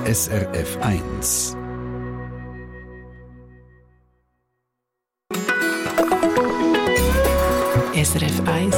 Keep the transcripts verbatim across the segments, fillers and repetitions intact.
S R F eins. S R F eins.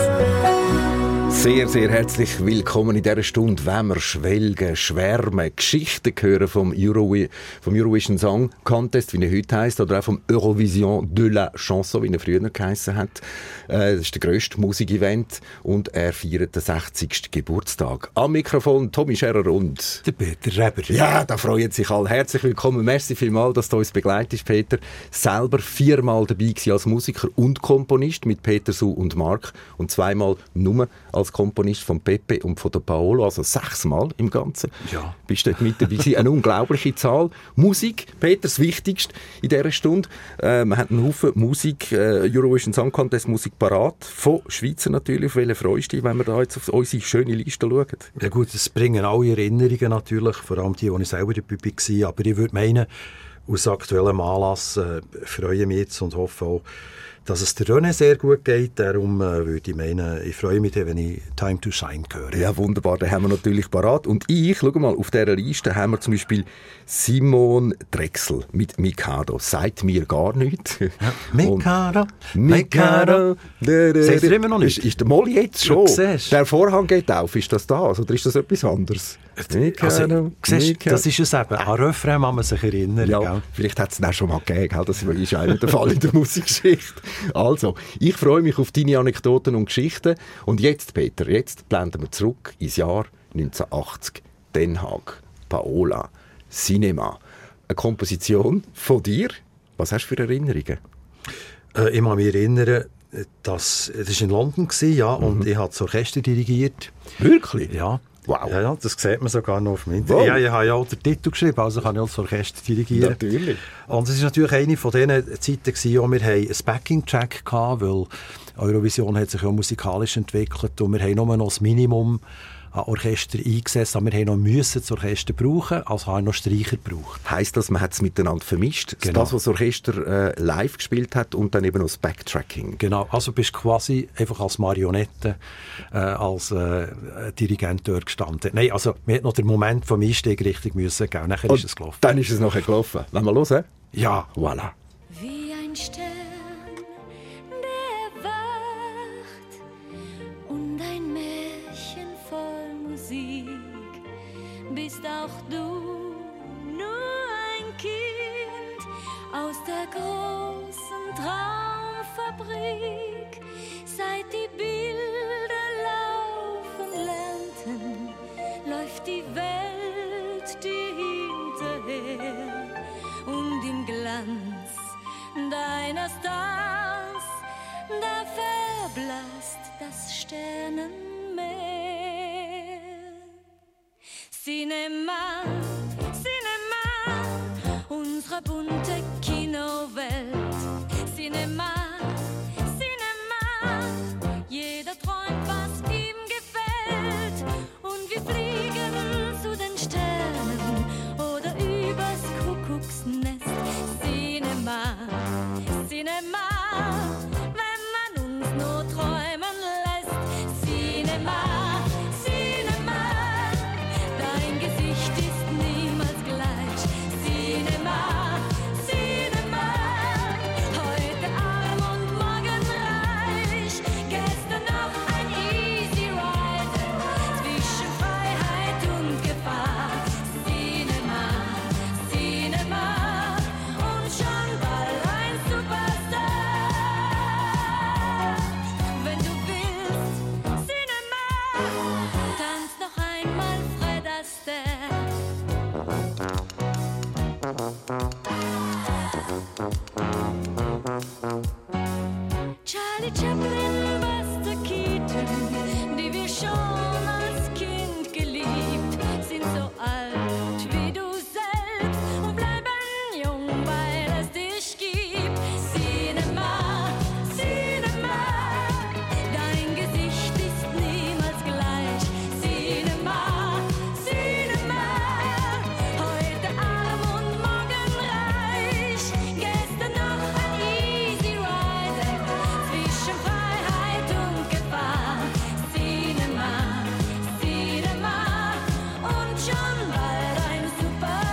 Sehr, sehr herzlich willkommen in dieser Stunde, wenn wir schwelgen, schwärmen, Geschichten hören vom, Euro, vom Eurovision Song Contest, wie er heute heisst, oder auch vom Eurovision de la Chanson, wie er früher geheissen hat. Das ist der grösste Musikevent und er feiert den sechzigsten Geburtstag. Am Mikrofon Tommy Scherer und der Peter Reber. Ja, da freuen sich alle. Herzlich willkommen. Merci vielmals, dass du uns begleitest, Peter. Selber viermal dabei gewesen als Musiker und Komponist mit Peter Su und Mark und zweimal nur als Komponist von Pepe und von der Paolo, also sechsmal im Ganzen. Ja. Bist dort mit dabei gewesen. Eine unglaubliche Zahl. Musik, Peter, das Wichtigste in dieser Stunde. Äh, wir haben einen Haufen Musik, äh, Eurovision Song Contest Musik parat. Von Schweizer natürlich. Auf welche freust du dich, wenn wir da jetzt auf unsere schöne Liste schauen? Ja gut, es bringen alle Erinnerungen natürlich, vor allem die, die ich selber dabei war. Aber ich würde meinen, aus aktuellem Anlass äh, freue ich mich jetzt und hoffe auch, dass es der René sehr gut geht. Darum äh, würde ich meinen, ich freue mich, wenn ich «Time to Shine» höre. Ja, wunderbar, den haben wir natürlich parat. Und ich, schau mal, auf dieser Liste haben wir zum Beispiel Simon Drechsel mit «Mikado». Sagt mir gar nichts. Ja. Mikado, Mikado. Sagst du immer noch nicht? Ist, ist der Molly jetzt schon? Der Vorhang geht auf. Ist das das? Oder ist das etwas anderes? Also, siehst, das ist es eben. An Refrain kann man sich erinnern. Ja, gell? Vielleicht hat es ihn auch schon mal gegeben. Das ist auch nicht der Fall in der Musikgeschichte. Also, ich freue mich auf deine Anekdoten und Geschichten. Und jetzt, Peter, jetzt blenden wir zurück ins Jahr neunzehnhundertachtzig. Den Haag, Paola, Cinema. Eine Komposition von dir. Was hast du für Erinnerungen? Äh, ich kann mich erinnern, dass, das war in London, ja, mhm. und ich habe das Orchester dirigiert. Wirklich? Ja. Wow. Ja, ja, das sieht man sogar noch auf dem Internet. Wow. Ja, ich habe ja auch den Titel geschrieben, also kann ich auch das Orchester dirigieren. Natürlich. Und es war natürlich eine von diesen Zeiten, wo wir ein Backing-Track hatten, weil Eurovision hat sich ja musikalisch entwickelt und wir haben nur noch das Minimum an Orchester eingesetzt, aber wir haben noch müssen das Orchester brauchen, also haben wir noch Streicher gebraucht. Heisst das, man hat es miteinander vermischt? Genau. Das, was das Orchester äh, live gespielt hat und dann eben noch das Backtracking? Genau, also bist quasi einfach als Marionette, äh, als äh, Dirigent dort gestanden. Nein, also wir hätten noch den Moment vom Einstieg richtig müssen geben, nachher und ist es gelaufen. Dann ist es nachher gelaufen. Lass mal hören. Ja. Voilà. Wie ein Stern, der wacht und ein Märchen voll Musik. Bist auch du nur ein Kind aus der großen Traumfabrik. Seit die Bilder laufen lernten, läuft die Welt dir hinterher. Und im Glanz deiner Stars, da verblasst das Sternenmeer. Cinema, Cinema, unsere bunte Kinowelt. Cinema, Cinema, jeder träumt, was ihm gefällt. Und wir fliegen zu den Sternen oder übers Kuckucksnest. Cinema, Cinema, wenn man uns nur träumen lässt. Cinema, Cinema, dein Gesicht ist niemals gleich. Cinema, Cinema, heute arm und morgen reich. Gestern noch ein Easy Ride zwischen Freiheit und Gefahr. Cinema, Cinema, und schon bald ein Superstar. Wenn du willst, Cinema, tanz noch einmal Fred Astaire. Charlie Chaplin, Buster Keaton, die wir schon als Kind geliebt, sind so alt wie du selbst und bleiben jung, weil es dich gibt. Cinema, Cinema, dein Gesicht ist niemals gleich. Cinema, Cinema, heute arm und morgen reich. Gestern noch ein Easy Rider zwischen Freiheit und Gefahr. Cinema, Cinema, und schon bald ein Superstar.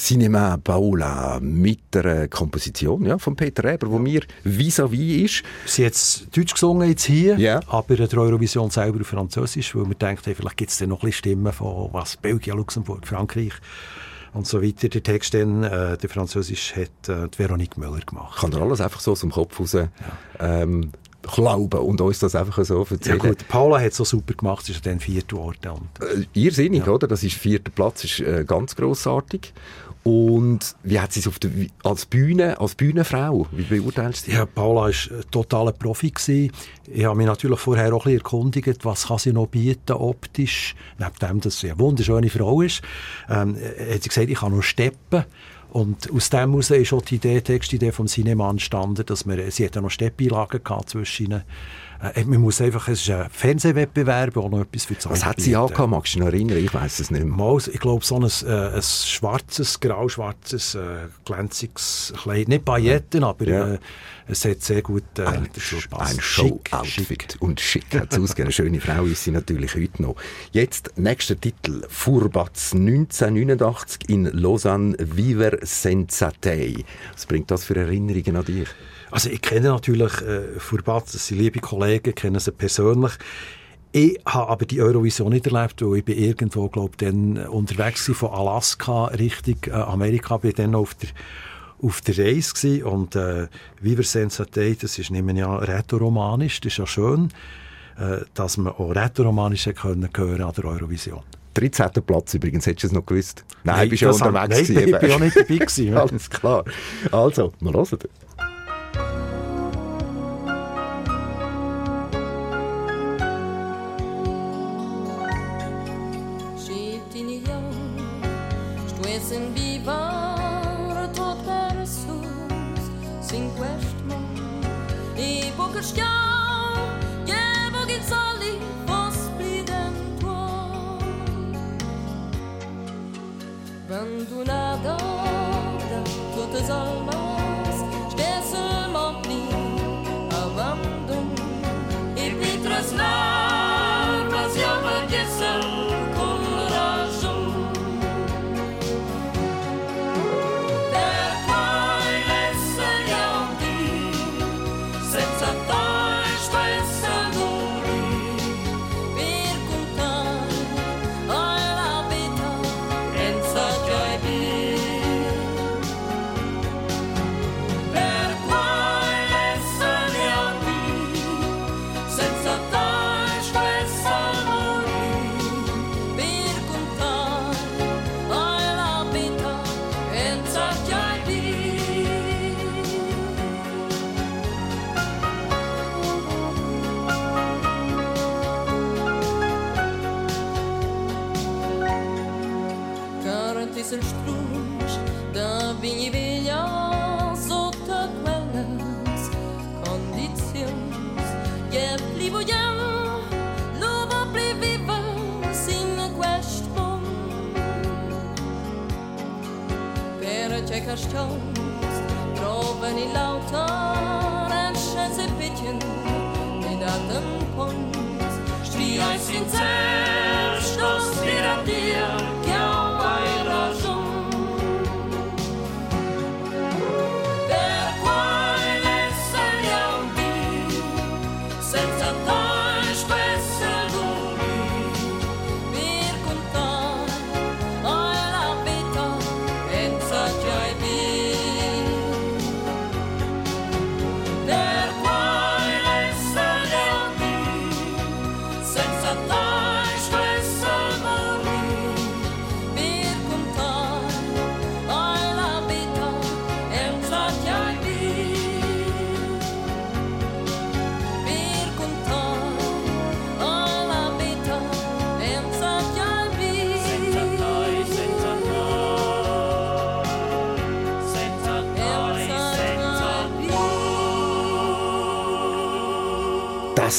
Cinema Paola mit der Komposition ja, von Peter Eber, wo mir vis-à-vis ist. Sie hat es Deutsch gesungen jetzt hier, Ja. aber der Eurovision selber auf Französisch, weil man denkt, hey, vielleicht gibt es dann noch ein bisschen Stimmen von was, Belgien, Luxemburg, Frankreich und so weiter. Der Text dann, äh, der Französisch hat äh, die Veronique Müller gemacht. Kann er alles einfach so aus dem Kopf raus ähm, glauben und uns das einfach so Ja erzählen. gut, Paula hat es so super gemacht, sie ist dann vierte geworden. Und Äh, irrsinnig, Ja. oder? Das ist vierter Platz, ist äh, ganz grossartig. Und wie hat sie es auf der, wie- als Bühne, als Bühnenfrau, wie beurteilst du sie? Ja, Paula war ein totaler Profi gewesen. Ich habe mich natürlich vorher auch ein bisschen erkundigt, was kann sie noch bieten optisch, neben dem, dass sie eine wunderschöne Frau ist. Ähm, hat sie gesagt, ich kann noch steppen. Und aus dem heraus ist auch die Idee, die Textidee vom Cinema entstanden, dass wir, sie hat ja noch Steppeinlagen gehabt zwischen ihnen. Äh, man muss einfach, es ist ein Fernsehwettbewerb, auch noch etwas für die Was hat sie angehabt? Magst du dich noch erinnern? Ich weiss es nicht mehr. Mal, ich glaube, so ein, äh, ein schwarzes, grau-schwarzes, äh, glänziges Kleid. Nicht Pailletten, aber Ja. äh, es hat sehr gut äh, Ein, dazu Sch- gepasst. ein Schick, Show-Outfit. schick. Und schick hat es ausgegeben. Eine schöne Frau ist sie natürlich heute noch. Jetzt, nächster Titel. Furbatz, neunzehnhundertneunundachtzig in Lausanne, Viver senza te. Was bringt das für Erinnerungen an dich? Also ich kenne natürlich äh, Furbatz, das sind liebe Kollegen, kenne sie persönlich. Ich habe aber die Eurovision nicht erlebt, weil ich bin irgendwo, glaube ich, dann unterwegs war, von Alaska Richtung äh, Amerika, bin dann auf der auf der Reise gsi und äh, Viver senza te, das ist nicht mehr ja rätoromanisch, das ist ja schön, äh, dass man auch rätoromanisch können hören an der Eurovision. dreizehnter Platz übrigens, hättest du es noch gewusst? Nein, bist du ja das hab- unterwegs Nein, ich gewesen, bin eben. auch nicht dabei gewesen. Ja. Alles klar. Also, mal hören. Scintillão, estou a sem vivar todo versos, cinco estmo e poucas chão, que pouquinho soli vos pidento. Abandonada de todas as almas, esquece seulement pris, abandon e pitras larmas e obedecer. Carantis els trunys de vinya i vella sota quelles condicions che li vogliamo lo va pli vivere in questo mondo per cercare stones trovano l'autor e scese pitchen e daten pons stria sincer stos dir dir che hai ragione per quale seriamente senza te spesso duri per contare hai la vita senza già per quale seriamente senza te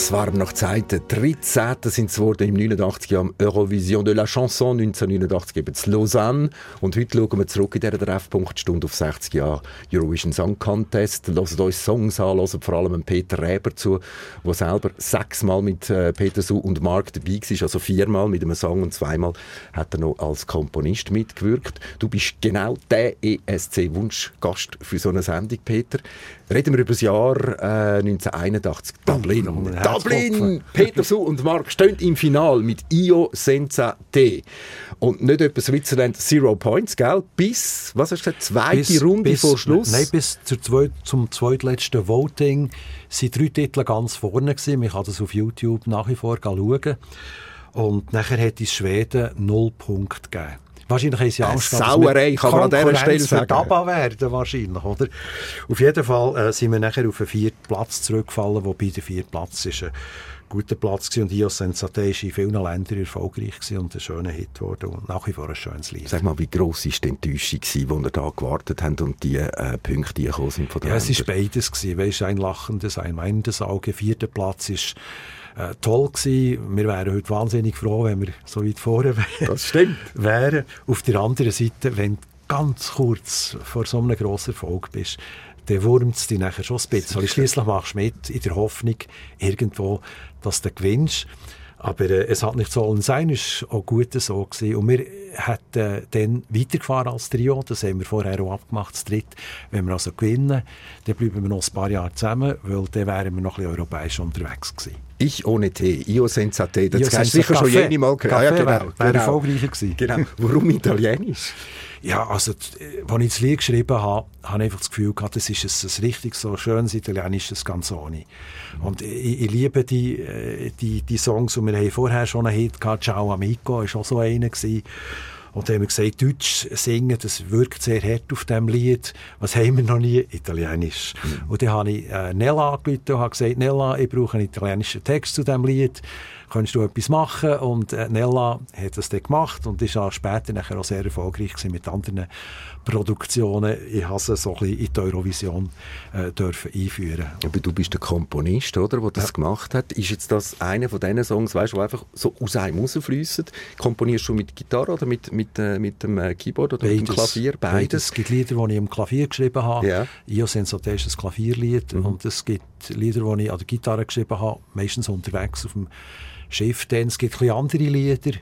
Das waren noch Zeiten. dreizehnten sind es geworden im neunundachtzig am Eurovision de la Chanson neunzehnhundertneunundachtzig eben in Lausanne. Und heute schauen wir zurück in dieser Treffpunkt-Stunde auf sechzig Jahre Eurovision Song Contest. Hören uns Songs an, hören vor allem Peter Räber zu, der selber sechsmal mit äh, Peter Su und Mark dabei war, also viermal mit einem Song und zweimal hat er noch als Komponist mitgewirkt. Du bist genau der E S C-Wunschgast für so eine Sendung, Peter. Reden wir über das Jahr äh, neunzehnhunderteinundachtzig. Dublin. Oh, Dublin! Peter Su und Mark stehen im Finale mit Io senza te. Und nicht etwa Switzerland Zero Points, gell? Bis, was hast du gesagt, zweite bis, Runde bis, vor Schluss? Nein, bis zur zweit, zum zweitletzten Voting sind drei Titel ganz vorne gewesen. Man kann das auf YouTube nach wie vor schauen. Und nachher hat es Schweden null Punkte gegeben. Wahrscheinlich haben sie Angst, eine Sauerei, kann man an dieser Stelle sagen. Konkurrenz werden wahrscheinlich, oder? Auf jeden Fall äh, sind wir nachher auf den vierten Platz zurückgefallen, wobei der vierte Platz ist ein guter Platz gewesen. Und Io senza te war in vielen Ländern erfolgreich gewesen und ein schöner Hit geworden und nach wie vor ein schönes Lied. Sag mal, wie gross war die Enttäuschung, als ihr da gewartet habt und die äh, Punkte die gekommen sind von den Ja, Ländern? es war beides gewesen. Weißt, ein lachendes, ein weinendes Auge. Vierter Platz ist Äh, toll gewesen. Wir wären heute wahnsinnig froh, wenn wir so weit vorne wären. Das stimmt. wären. Auf der anderen Seite, wenn du ganz kurz vor so einem grossen Erfolg bist, dann wurmt es dich nachher schon ein bisschen. Schliesslich machst du mit in der Hoffnung, irgendwo, dass du gewinnst. Aber äh, es hat nicht sollen sein, es war auch gut so gewesen. Und wir hätten äh, dann weitergefahren als Trio, das haben wir vorher auch abgemacht, das dritte. Wenn wir also gewinnen, dann bleiben wir noch ein paar Jahre zusammen, weil dann wären wir noch ein bisschen europäisch unterwegs gewesen. Ich ohne Tee, Io senza te, das Io hast du senza sicher schon Kaffee. jede Mal gehört. Kaffee Ja, genau, wäre wär genau. erfolgreicher gewesen. Genau. Warum Italienisch? Ja, also, als ich das Lied geschrieben habe, habe ich einfach das Gefühl gehabt, das ist ein, ein richtig so schönes italienisches Canzoni. Und ich, ich liebe die, die, die Songs, und wir haben vorher schon einen Hit gehabt, Ciao Amico, war auch so einer gewesen. Und dann haben wir gesagt, Deutsch singen, das wirkt sehr hart auf diesem Lied. Was haben wir noch nie? Italienisch. Mhm. Und dann habe ich äh, Nella angerufen und habe gesagt, Nella, ich brauche einen italienischen Text zu diesem Lied. Kannst du etwas machen? Und äh, Nella hat das dann gemacht und ist auch später nachher auch sehr erfolgreich gewesen mit anderen Produktionen. Ich habe sie so ein bisschen in die Eurovision äh, dürfen einführen. Aber du bist der Komponist, oder, der das ja. gemacht hat. Ist jetzt das einer von diesen Songs, weißt du, die einfach so aus einem rausfliessen? Komponierst du mit Gitarre oder mit, mit, äh, mit dem äh, Keyboard oder Beides, mit dem Klavier? Beides. Beides. Es gibt Lieder, die ich am Klavier geschrieben habe. Ja. Io senza te ist ein Klavierlied. Mhm. Und es gibt Lieder, die ich an der Gitarre geschrieben habe, meistens unterwegs auf dem Schiff. Dann. Es gibt ein bisschen andere Lieder.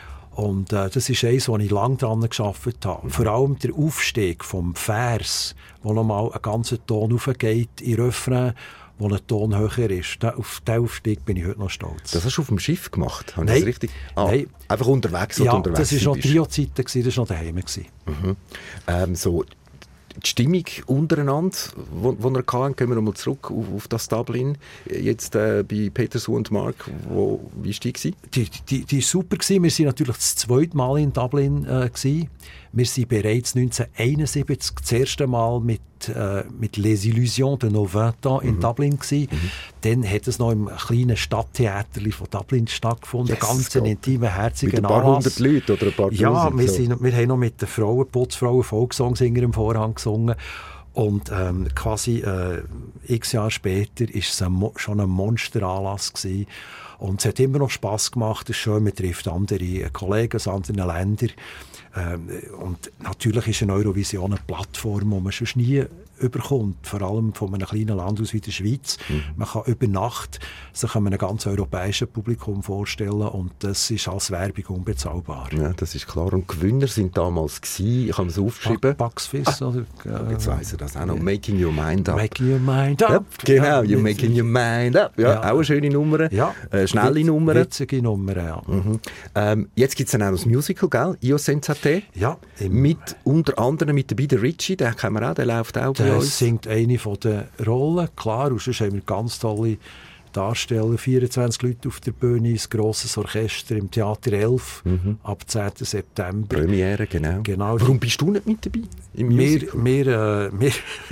Und äh, das ist eines, wo ich lange daran gearbeitet habe. Mhm. Vor allem der Aufstieg vom Vers, wo nochmal einen ganzen Ton raufgeht in Refrain, wo ein Ton höher ist. Da, auf diesen Aufstieg bin ich heute noch stolz. Das hast du auf dem Schiff gemacht? Habe Nein. Ich das richtig? Ah, Nein. Einfach unterwegs? Ja, unterwegs das war noch Trio-Zeiten, das war noch daheim. Mhm. Ähm, so die Stimmung untereinander, wo, wo wir hatten, kommen wir nochmal zurück auf, auf das Dublin, jetzt äh, bei Peter Su und Mark, wo, wie war die? Die, die, die war super. Wir waren natürlich das zweite Mal in Dublin. Äh, wir waren bereits neunzehnhunderteinundsiebzig das erste Mal mit, äh, mit «Les Illusions de nos vingt ans» in mhm. Dublin gewesen. Mhm. Dann hat es noch im kleinen Stadttheater von Dublin stattgefunden. Yes, ganz ein intimer, herziger Anlass. Mit ein paar hundert Leuten oder ein paar Ja, tausend, wir, so. sind, wir haben noch mit den Frauen, Putzfrauen, Volksongsinger im Vorhang gesungen. Und ähm, quasi äh, x Jahre später war es ein, schon ein Monsteranlass gewesen. Und es hat immer noch Spass gemacht. Es ist schön, man trifft andere Kollegen aus anderen Ländern. Ähm, und natürlich ist eine Eurovision eine Plattform, die man schon nie überkommt, vor allem von einem kleinen Land aus wie der Schweiz. Mhm. Man kann über Nacht sich einem ganz europäischen Publikum vorstellen und das ist als Werbung unbezahlbar. Ja, das ist klar. Und Gewinner sind damals gewesen, ich habe es aufgeschrieben. Bucks Fizz, ah, oder? Äh, jetzt weiss er das auch noch. Making Your Mind Up. Making Your Mind Up. Ja, genau, You're Making Your Mind Up. Ja, ja. Auch eine schöne Nummer. Ja. Äh, schnelle Witz, Nummer. Witzige Nummer, ja. Mhm. Ähm, jetzt gibt es dann auch das Musical, gell? Io senza te. Ja. Mit, unter anderem mit dabei der Richie, den kennen wir auch, der läuft auch bei der uns. Singt eine von den Rollen, klar, und sonst haben wir ganz tolle Darsteller, vierundzwanzig Leute auf der Bühne, ein grosses Orchester im Theater elf, mhm. ab zehnten September. Premiere, genau. genau. Warum bist du nicht mit dabei im wir, wir, äh, wir,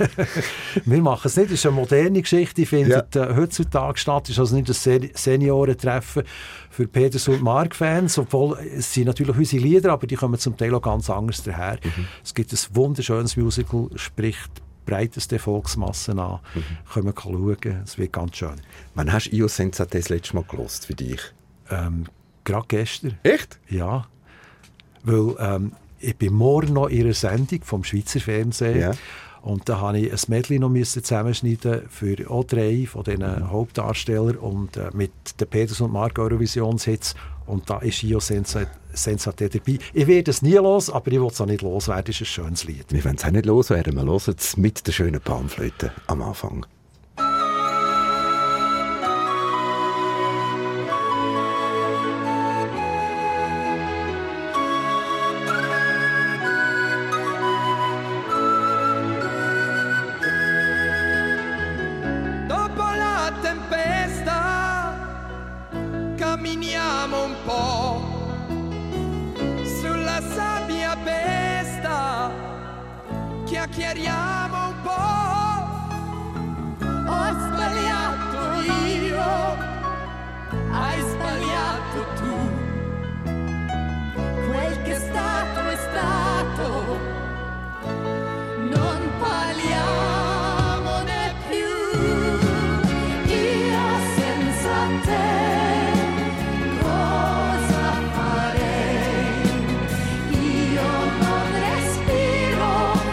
wir machen es nicht, es ist eine moderne Geschichte, die findet ja. äh, heutzutage statt, es ist also nicht ein Seniorentreffen für Peter Su und Mark-Fans, obwohl es sind natürlich unsere Lieder, aber die kommen zum Teil auch ganz anders daher. Mhm. Es gibt ein wunderschönes Musical, spricht breitesten Volksmassen an. Mhm. Können wir schauen, es wird ganz schön. Wann hast du Io Senza Te das letzte Mal gehört für dich? Ähm, gerade gestern. Echt? Ja. Weil ähm, ich bin morgen noch in einer Sendung vom Schweizer Fernsehen. Ja. Und da musste ich ein Medley noch zusammenschneiden für auch drei von diesen mhm. Hauptdarstellern und äh, mit den Peters und Mark Eurovisionshits. Und da ist Io Senza, Senza Te dabei. Ich werde es nie los, aber ich will es auch nicht loswerden. Es ist ein schönes Lied. Wir wollen es auch nicht loswerden. Wir hören es mit der schönen Panflöte am Anfang. Chiariamo un po'. Ho sbagliato io, hai sbagliato tu. Quel che è stato è stato. Non parliamone più. Io senza te cosa farei? Io non respiro.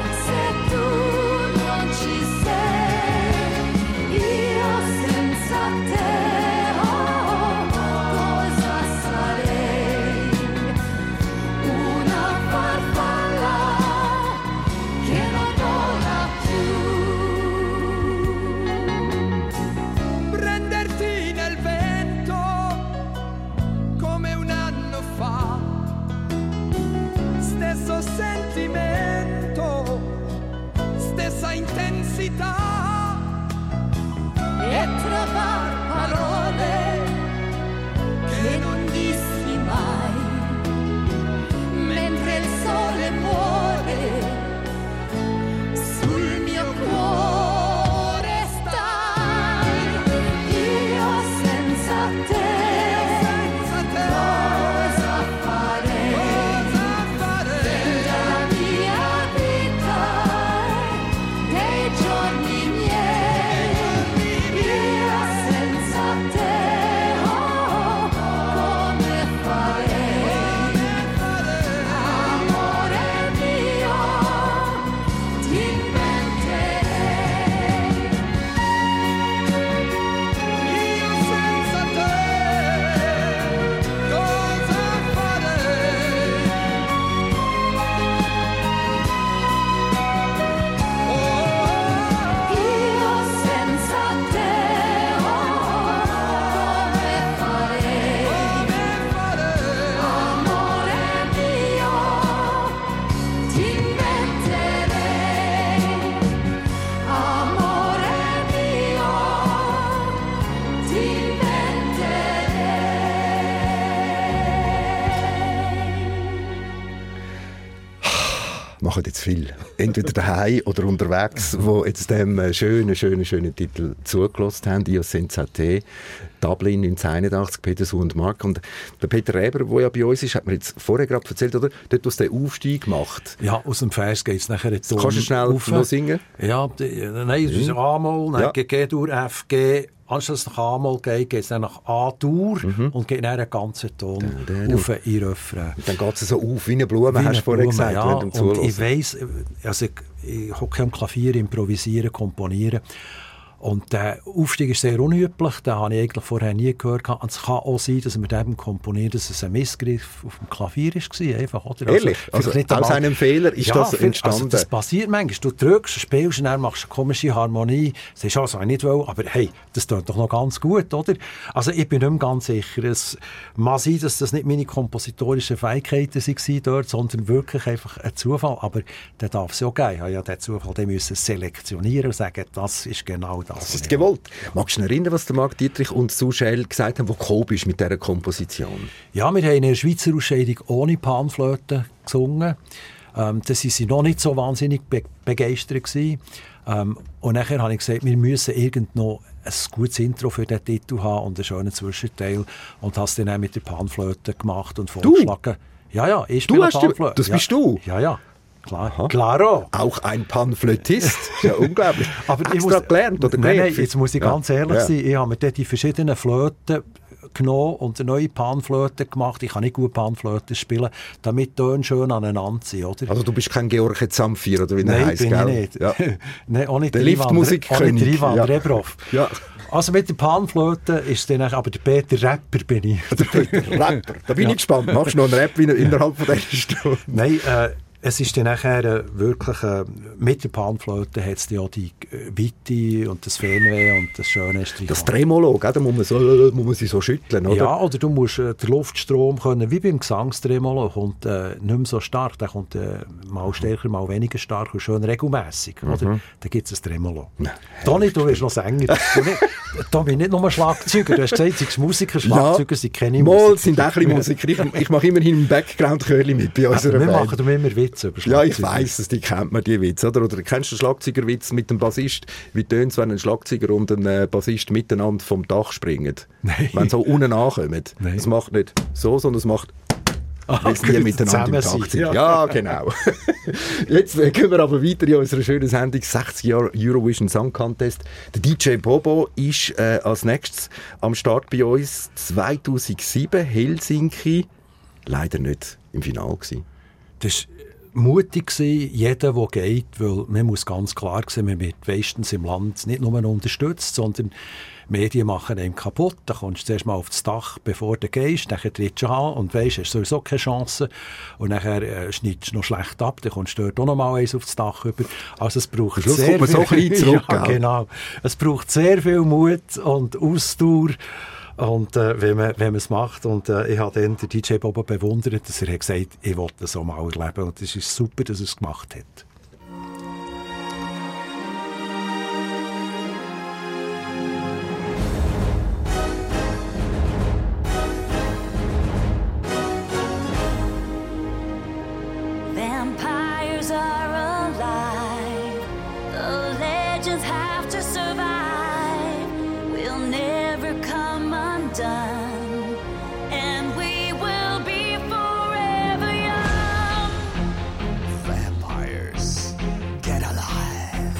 Sentimento, stessa intensità e trovar parole che non dissi mai mentre il sole muore sul mio cuore stai. Io senza te machen jetzt viel. Entweder daheim oder unterwegs, wo jetzt dem schönen, schönen, schönen Titel zugelassen haben. Io Senza Te, Dublin neunzehnhunderteinundachtzig, Peters und Mark. Und der Peter Reber, der ja bei uns ist, hat mir jetzt vorher gerade erzählt, oder? Dort, was der Aufstieg macht. Ja, aus dem Vers geht es nachher jetzt Kannst du schnell noch singen? Ja, die, nein, es ist mhm. A-Moll, dann ja. G-Dur, F, G. Anstatt es nach A-Moll geht, geht es dann nach A-Dur mhm. und geht dann einen ganzen Ton da, da, da. auf in Refrain. Und dann geht es so auf wie eine Blume, wie hast du vorher gesagt. Ja, und ich weiss, also ich, ich hocke am Klavier, improvisieren, komponieren. Und der Aufstieg ist sehr unüblich, den habe ich eigentlich vorher nie gehört. Und es kann auch sein, dass wir dem komponieren, dass es ein Missgriff auf dem Klavier war. Einfach, oder? Ehrlich? Also, also nicht aus einmal, einem Fehler ist ja, das entstanden? Also das passiert manchmal. Du drückst, spielst und dann machst du eine komische Harmonie. Das ist also nicht wohl, aber hey, das tut doch noch ganz gut, oder? Also ich bin nicht mehr ganz sicher. Es mag sein, dass das nicht meine kompositorischen Fähigkeiten waren dort, sondern wirklich einfach ein Zufall. Aber der darf es ja geben. Ich habe ja den Zufall, den müssen selektionieren und sagen, das ist genau das. Das ist gewollt. Magst du dich erinnern, was der Marc Dietrich und Suchel gesagt haben, wo du bist mit dieser Komposition? Ja, wir haben in einer Schweizer Ausscheidung ohne Panflöte gesungen. Ähm, da waren sie noch nicht so wahnsinnig be- begeistert gewesen. Ähm, und nachher habe ich gesagt, wir müssen irgend noch ein gutes Intro für diesen Titel haben und einen schönen Zwischenteil. Und habe es dann auch mit der Panflöte gemacht und vorgeschlagen. Ja, ja, ich spiele Panflöte. Das ja. bist du? Ja, ja. klar. Aha. Claro. Auch ein Panflötist. Ja, unglaublich. Aber ich Extra muss, gelernt oder nein, nein, gelernt? jetzt muss ich Ja. ganz ehrlich Ja. sein, ich habe mir dort die verschiedenen Flöten genommen und eine neue Panflöte gemacht. Ich kann nicht gut Panflöte spielen, damit die Töne schön aneinander sind, oder? Also du bist kein Georg Zamfir, oder wie er Nein, heisst, bin gell? ich nicht. Ja. Nein, auch nicht Der Ivan- Liftmusikkönig. auch nicht der Ivan Ja. Rebrov. Ja. Also mit der Panflöte ist dann auch, aber der Peter Rapper bin ich. Rapper. Da bin Ja. ich gespannt. Machst du noch einen Rap in- innerhalb von dieser Stunde? Nein, äh, es ist dann nachher äh, wirklich, äh, mit der Panflöte hat es dann auch die äh, Weite und das Fernweh und das Schöne Streichen. Das Tremolo, gell? Da muss man, so, muss man sich so schütteln, oder? Ja, oder du musst äh, den Luftstrom können, wie beim Gesangstremolo, kommt äh, nicht mehr so stark, der kommt äh, mal stärker, mal weniger stark und schön regelmässig. Mhm. Oder? Da gibt es ein Tremolo. Toni, du bist noch Sänger. Du nicht, da bin ich nicht nur Schlagzeuger. Du hast gesagt, du bist Musiker, Schlagzeuger sind keine Mal Musiker. sind auch ein bisschen Musiker. Ich, ich mache immerhin im Background-Chörli mit bei unserer Wir Band. machen darum immer Witze über Ja, Schlagzeuger. ich weiss es, die kennt man, die Witze, oder? Oder kennst du den Schlagzeugerwitz mit dem Bassist? Wie tönt es, wenn ein Schlagzeuger und ein äh, Bassist miteinander vom Dach springen? Nein. Wenn sie so unten ankommen. Nein. Es macht nicht so, sondern es macht... Weil sie gut, nie miteinander im zusammen Takt sind, sind. ja. Ja, genau. Jetzt äh, gehen wir aber weiter in unserer schönen Sendung sechzig Jahre Eurovision Song Contest. Der D J Bobo ist äh, als nächstes am Start bei uns. zweitausendsieben Helsinki, leider nicht im Finale gewesen. Das war mutig, gewesen, jeder, der geht, weil man muss ganz klar sehen, man wird meistens im Land nicht nur unterstützt, sondern Medien machen einem kaputt. Da kommst du zuerst mal auf das Dach, bevor du gehst, dann trittst du an und weisst, hast sowieso keine Chance. Und dann äh, schneidest du noch schlecht ab, dann kommst du dort auch noch mal eins auf das Dach über. Also es braucht Am Schluss sehr kommt man so viel, klein zurück, ja, gell? genau. Es braucht sehr viel Mut und Ausdauer. Und äh, wenn man wenn man es macht, und äh, ich habe dann den D J Bobo bewundert, dass er hat gesagt, ich will das so mal erleben, und es ist super, dass er es gemacht hat. Vampires are alive. The legends have to survive. We'll never come undone. And we will be forever young. Vampires, get alive.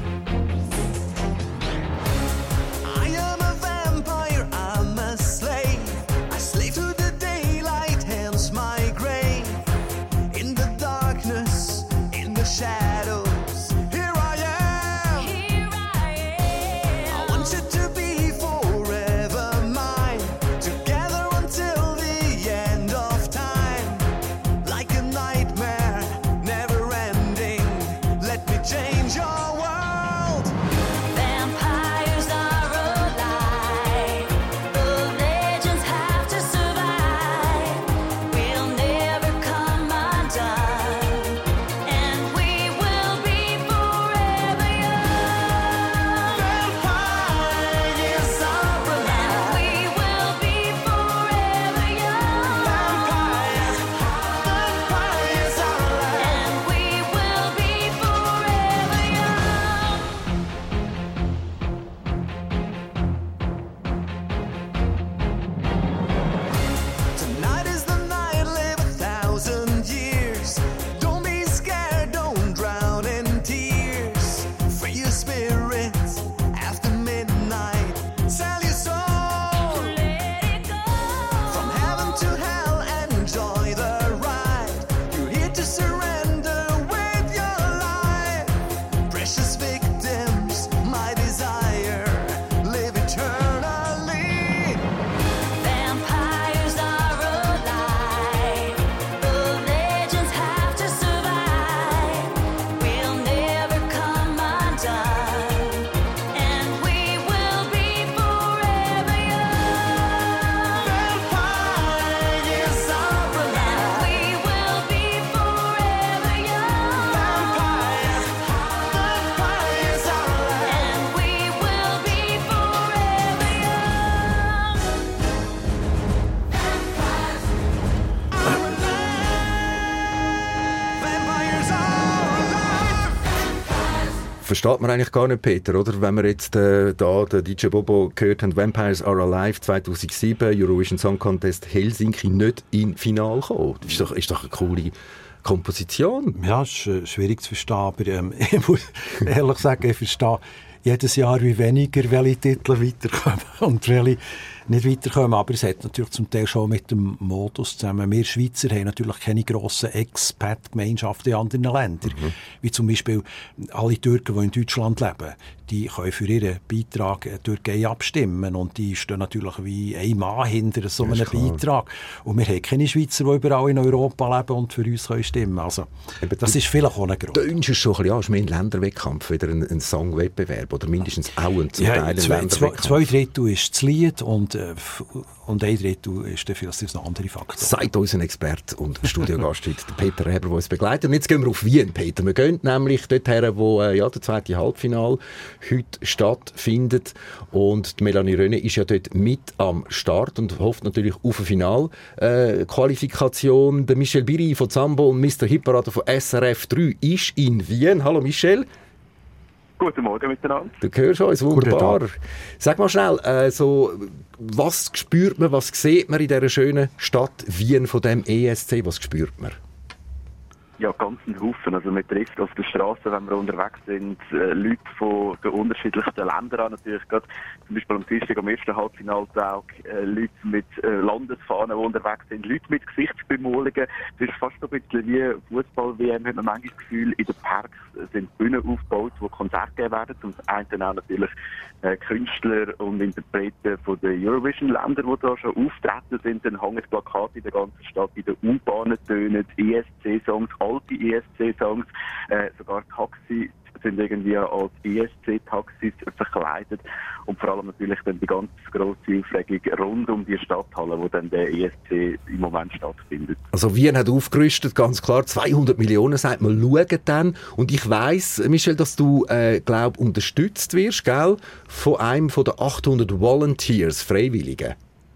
I am a vampire, I'm a slave. I slave to the daylight, hence my grave. In the darkness, in the shadows, here I am. Here I am. I want you to be forever mine, together until the end of time. Like a nightmare, never ending. Let me change your world. Vampires are alive. The legends have to survive. We'll never come undone. And we will be forever young. Vampires are alive. And we will be forever young. Vampires, vampires are alive. And we will be forever young. Tonight is the night, live a thousand years. Don't be scared, don't drown in tears. Free your spirit after midnight. Sell your soul Let it go. from heaven to hell. Enjoy the ride. You're here to surrender with your life. Precious victims, my desire. Live eternally. Vampires are alive. The legends have to survive. We'll never come undone. And we will be forever young. Vampires are alive. And we will be forever young. Vampires, vampires are alive. And we will be forever young. Vampires are alive. Versteht man eigentlich gar nicht, Peter, oder? Wenn wir jetzt äh, da den D J Bobo gehört haben, Vampires Are Alive zweitausendsieben, Eurovision Song Contest Helsinki nicht in Finale gekommen. Das ist doch, ist doch eine coole, Komposition. Ja, es ist äh, schwierig zu verstehen, aber ähm, ich muss ehrlich sagen, ich verstehe jedes Jahr wie weniger, welche Titel weiterkommen und welche nicht weiterkommen. Aber es hat natürlich zum Teil schon mit dem Modus zusammen. Wir Schweizer haben natürlich keine grossen Expat-Gemeinschaften in anderen Ländern. Mhm. Wie zum Beispiel alle Türken, die in Deutschland leben, die können für ihren Beitrag in der Türkei abstimmen. Und die stehen natürlich wie ein Mann hinter so einem Beitrag. Und wir haben keine Schweizer, die überall in Europa leben und für uns können stimmen. Also, Eben, das ist vielleicht auch ein Grund. Du wünschst schon ein bisschen, ja, ist mehr ein Länderwettkampf, wieder ein, ein Songwettbewerb oder mindestens auch ein, zum Ja, Teil ein zwei, zwei, Länderwettkampf. zwei Drittel ist das Lied und, äh, f- und ein Drittel ist dafür, dass das ein anderer Faktor. Sagt unser Experte und Studiogast heute, der Peter Reber, der uns begleitet. Und jetzt gehen wir auf Wien, Peter. Wir gehen nämlich dorthin, wo äh, ja, der zweite Halbfinale heute stattfindet. Und die Melanie René ist ja dort mit am Start und hofft natürlich auf eine Finalqualifikation. Äh, der Michel Biri von Zambo und Mister Hipparade von S R F drei ist in Wien. Hallo Michel. Guten Morgen miteinander. Du hörst uns, wunderbar. Sag mal schnell, äh, so, was spürt man, was sieht man in dieser schönen Stadt Wien von dem E S C? Was spürt man? Ja, ganz ein Haufen. Also man trifft auf der Straße, wenn wir unterwegs sind, äh, Leute von den unterschiedlichsten Ländern an. Natürlich gerade zum Beispiel am Dienstag am ersten Halbfinaltag äh, Leute mit äh, Landesfahnen, die unterwegs sind, Leute mit Gesichtsbemalungen. Das ist fast ein bisschen wie Fußball-W M, hat man manchmal das Gefühl, in den Parks sind Bühnen aufgebaut, wo Konzerte geben werden. Zum einen auch natürlich äh, Künstler und Interpreten von den Eurovision-Ländern, die da schon auftreten sind. Dann hängen Plakate in der ganzen Stadt, in den U-Bahnen tönen E S C-Songs, alte E S C-Songs, äh, sogar Taxi sind irgendwie als E S C-Taxis verkleidet und vor allem natürlich dann die ganz grosse Aufregung rund um die Stadthalle, wo dann der E S C im Moment stattfindet. Also Wien hat aufgerüstet, ganz klar, zweihundert Millionen, sagt man, schauen dann. Und ich weiss, Michel, dass du, äh, glaub, unterstützt wirst, gell, von einem von den achthundert Volunteers, Freiwilligen.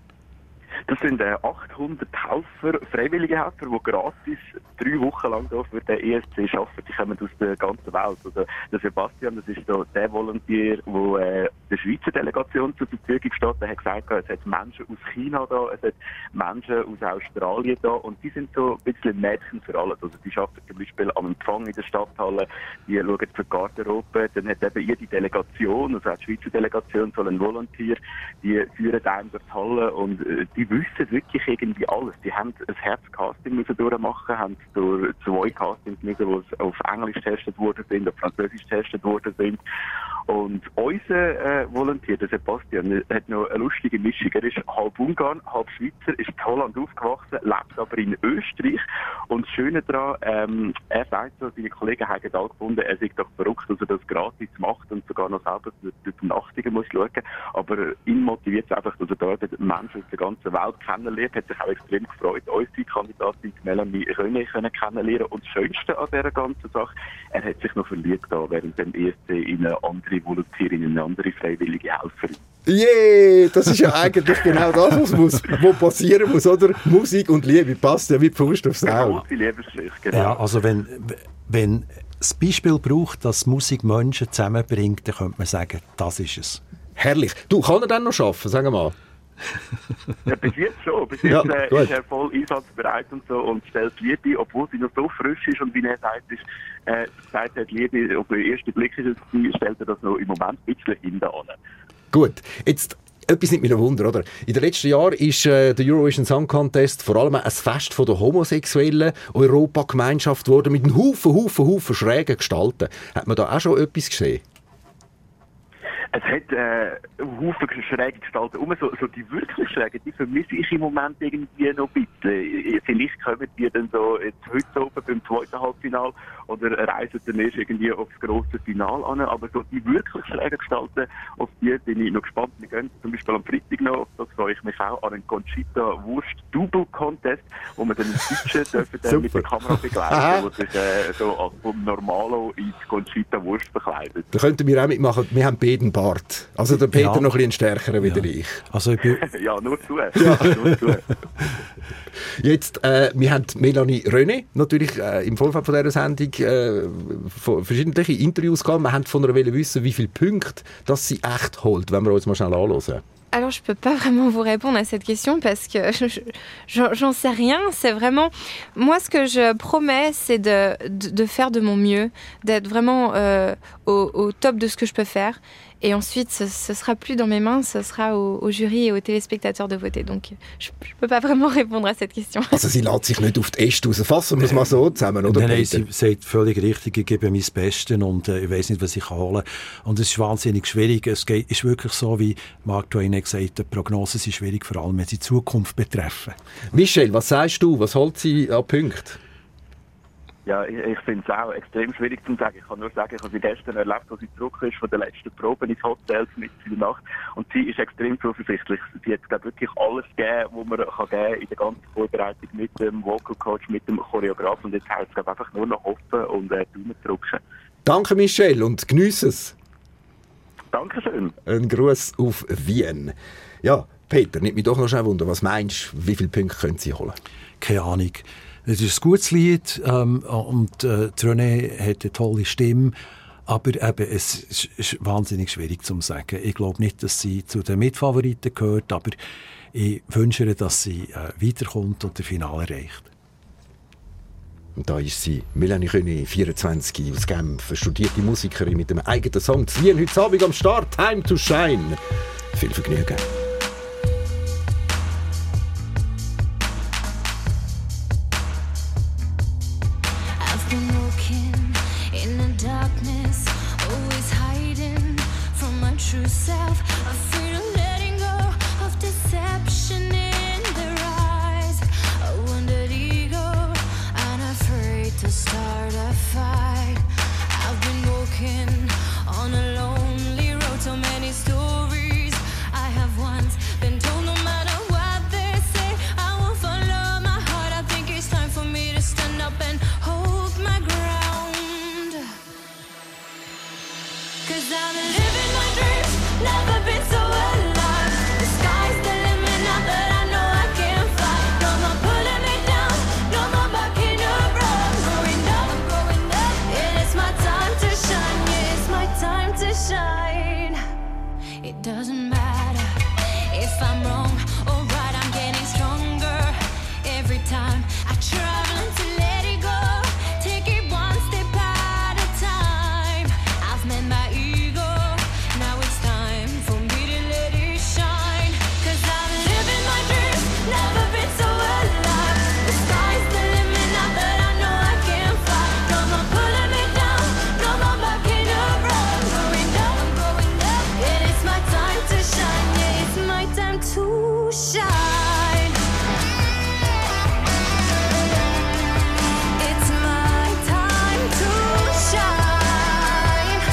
Das sind äh, achthundert Helfer, freiwillige Helfer, die gratis drei Wochen lang hier für den E S C arbeiten. Die kommen aus der ganzen Welt. Also, der Sebastian, das ist so der Volontier, der äh, der Schweizer Delegation zur Verfügung steht. Der hat gesagt, es hat Menschen aus China da, es hat Menschen aus Australien da und die sind so ein bisschen Mädchen für alles. Also die arbeiten zum Beispiel am Empfang in der Stadthalle, die schauen für die Garderobe. Dann hat eben ihr die Delegation, also auch die Schweizer Delegation, so einen Volontier, die führen einem durch die Halle und äh, die wissen wirklich irgendwie alles. Die haben ein Herzcasting müssen durchmachen, haben durch zwei Castings müssen, die auf Englisch getestet worden sind, auf Französisch getestet worden sind. Und unser äh, Volontier, der Sebastian, hat noch eine lustige Mischung. Er ist halb Ungarn, halb Schweizer, ist in Holland aufgewachsen, lebt aber in Österreich. Und das Schöne daran, ähm, er sagt so, seine Kollegen haben alle gefunden, er sei doch verrückt, dass er das gratis macht und sogar noch selber durch die Nachtigen muss schauen. Aber ihn motiviert es einfach, dass er dort Menschen aus der ganzen Welt kennenlernt. Hat sich auch extrem gefreut, unsere Kandidatin Melanie René kennenlernen. Und das Schönste an dieser ganzen Sache, er hat sich noch verliebt da während dem E S C in eine andere Volontärin, in eine andere freiwillige Helferin. Yeah, das ist ja eigentlich genau das, was muss, wo passieren muss, oder? Musik und Liebe passt ja wie die Faust aufs Auge. Die Liebesgeschichte, genau. Ja, also wenn, wenn das Beispiel braucht, dass Musik Menschen zusammenbringt, dann könnte man sagen, das ist es. Herrlich. Du, kann er dann noch arbeiten, sag mal. Ja, bis jetzt schon. Bis Ja, jetzt äh, gut. ist er voll einsatzbereit und so und stellt Liebe, obwohl sie noch so frisch ist und wie er sagt, ist, äh, sagt er, die Liebe, auf den ersten Blick ist es, stellt er das noch im Moment ein bisschen hinten an. Gut, jetzt etwas nimmt mich noch Wunder, oder? In den letzten Jahren ist äh, der Eurovision Song Contest vor allem ein Fest von der homosexuellen Europagemeinschaft geworden, mit einem Haufen, Haufen, Haufen schrägen Gestalten. Hat man da auch schon etwas gesehen? Es hat äh, Haufen schräge Gestalten um. So, so die wirklich schrägen, die vermisse ich im Moment irgendwie noch ein bisschen. Vielleicht kommen die dann so jetzt heute oben beim zweiten Halbfinale oder reisen dann erst irgendwie aufs grosse Finale an. Aber so die wirklich schrägen Gestalten, auf die bin ich noch gespannt. Wir gehen zum Beispiel am Freitag noch, das freue ich mich auch, an einen Conchita-Wurst-Double-Contest, wo wir dann im Deutschen dürfen dann mit der Kamera begleiten, wo sich äh, so als vom Normalo ins Conchita-Wurst verkleidet. Da könnten wir auch mitmachen. Wir haben Beden Bart. Also der Peter Ja. noch ein bisschen stärkerer wie Ja. ich. Also ich bin, Ja, nur zu. Ja. Nur zu. Jetzt, äh, wir haben Melanie René natürlich äh, im Vorfeld von dieser Sendung äh, von verschiedene Interviews gehabt. Wir haben von ihr wollen wissen, wie viele Punkte dass sie echt holt, wenn wir uns mal schnell anschauen. Alors, je peux pas vraiment vous répondre à cette question parce que je- je- j'en j'en sais rien. C'est vraiment... Moi, ce que je promets, c'est de, de, de faire de mon mieux, d'être vraiment euh, au, au top de ce que je peux faire. Et ensuite, ce, ce sera plus dans mes mains, ce sera au, au jury et aux téléspectateurs de voter. Donc, je ne peux pas vraiment répondre à cette question. Also sie lässt sich nicht auf die Äste raus. Fassen wir es mal so zusammen, oder nein, nein, Peter? sie sagt völlig richtig, ich gebe mein Bestes und äh, ich weiss nicht, was ich kann holen kann. Und es ist wahnsinnig schwierig. Es geht, ist wirklich so, wie Mark Twain hat gesagt, die Prognosen sind schwierig, vor allem wenn sie die Zukunft betreffen. Michel, was sagst du? Was holt sie an Punkten? Ja, ich, ich finde es auch extrem schwierig zu sagen. Ich kann nur sagen, ich habe sie gestern erlebt, als sie zurück ist von der letzten Probe ins Hotel mit in der Nacht. Und sie ist extrem zuversichtlich. Sie hat, glaube ich, wirklich alles gegeben, was man kann geben in der ganzen Vorbereitung mit dem Vocal Coach, mit dem Choreograf. Und jetzt heißt es, glaube ich, einfach nur noch hoffen und äh, Daumen drücken. Danke, Michel, und geniesse es. Dankeschön. Ein Gruß auf Wien. Ja, Peter, nimmt mich doch noch schnell Wunder. Was meinst du, wie viele Punkte können sie holen? Keine Ahnung. Es ist ein gutes Lied ähm, und äh, die René hat eine tolle Stimme, aber eben, es ist, ist wahnsinnig schwierig zu sagen. Ich glaube nicht, dass sie zu den Mitfavoriten gehört, aber ich wünsche ihr, dass sie äh, weiterkommt und das Finale erreicht. Und da ist sie, Melanie René, vierundzwanzig, aus Genf, eine studierte Musikerin mit einem eigenen Song. Zu Wien, heute Abend am Start, Time to Shine. Viel Vergnügen. I've been walking in the darkness, always hiding from my true self. Afraid of letting go of deception in their eyes. A wounded ego, unafraid to start a fight. I've been walking on a lonely road, so many stories I have once been told. No matter what they say, I will follow my heart. I think it's time for me to stand up and hold my ground. Cause I'm living my dreams, never been so alive. The sky's the limit now that I know I can fly. No more pulling me down, no more backing up. I'm going up, I'm going up. It is my time to shine, yeah, it's my time to shine. It doesn't matter if I'm wrong or right, I'm getting stronger every time I travel to let it go. Take it one step at a time. I've met my ego, now it's time for me to let it shine. Cause I'm living my dreams, never been so alive. The sky's the limit now that I know I can fly. No more pulling me down, no more backing up. I'm going up, I'm going up. It is my time to shine, yeah, it's my time to shine. It's my time to shine.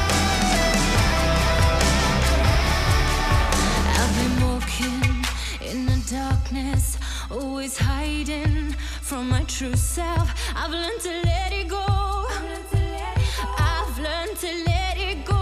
I've been walking in the darkness, always hiding from my true self. I've learned to let it go. I've learned to let it go.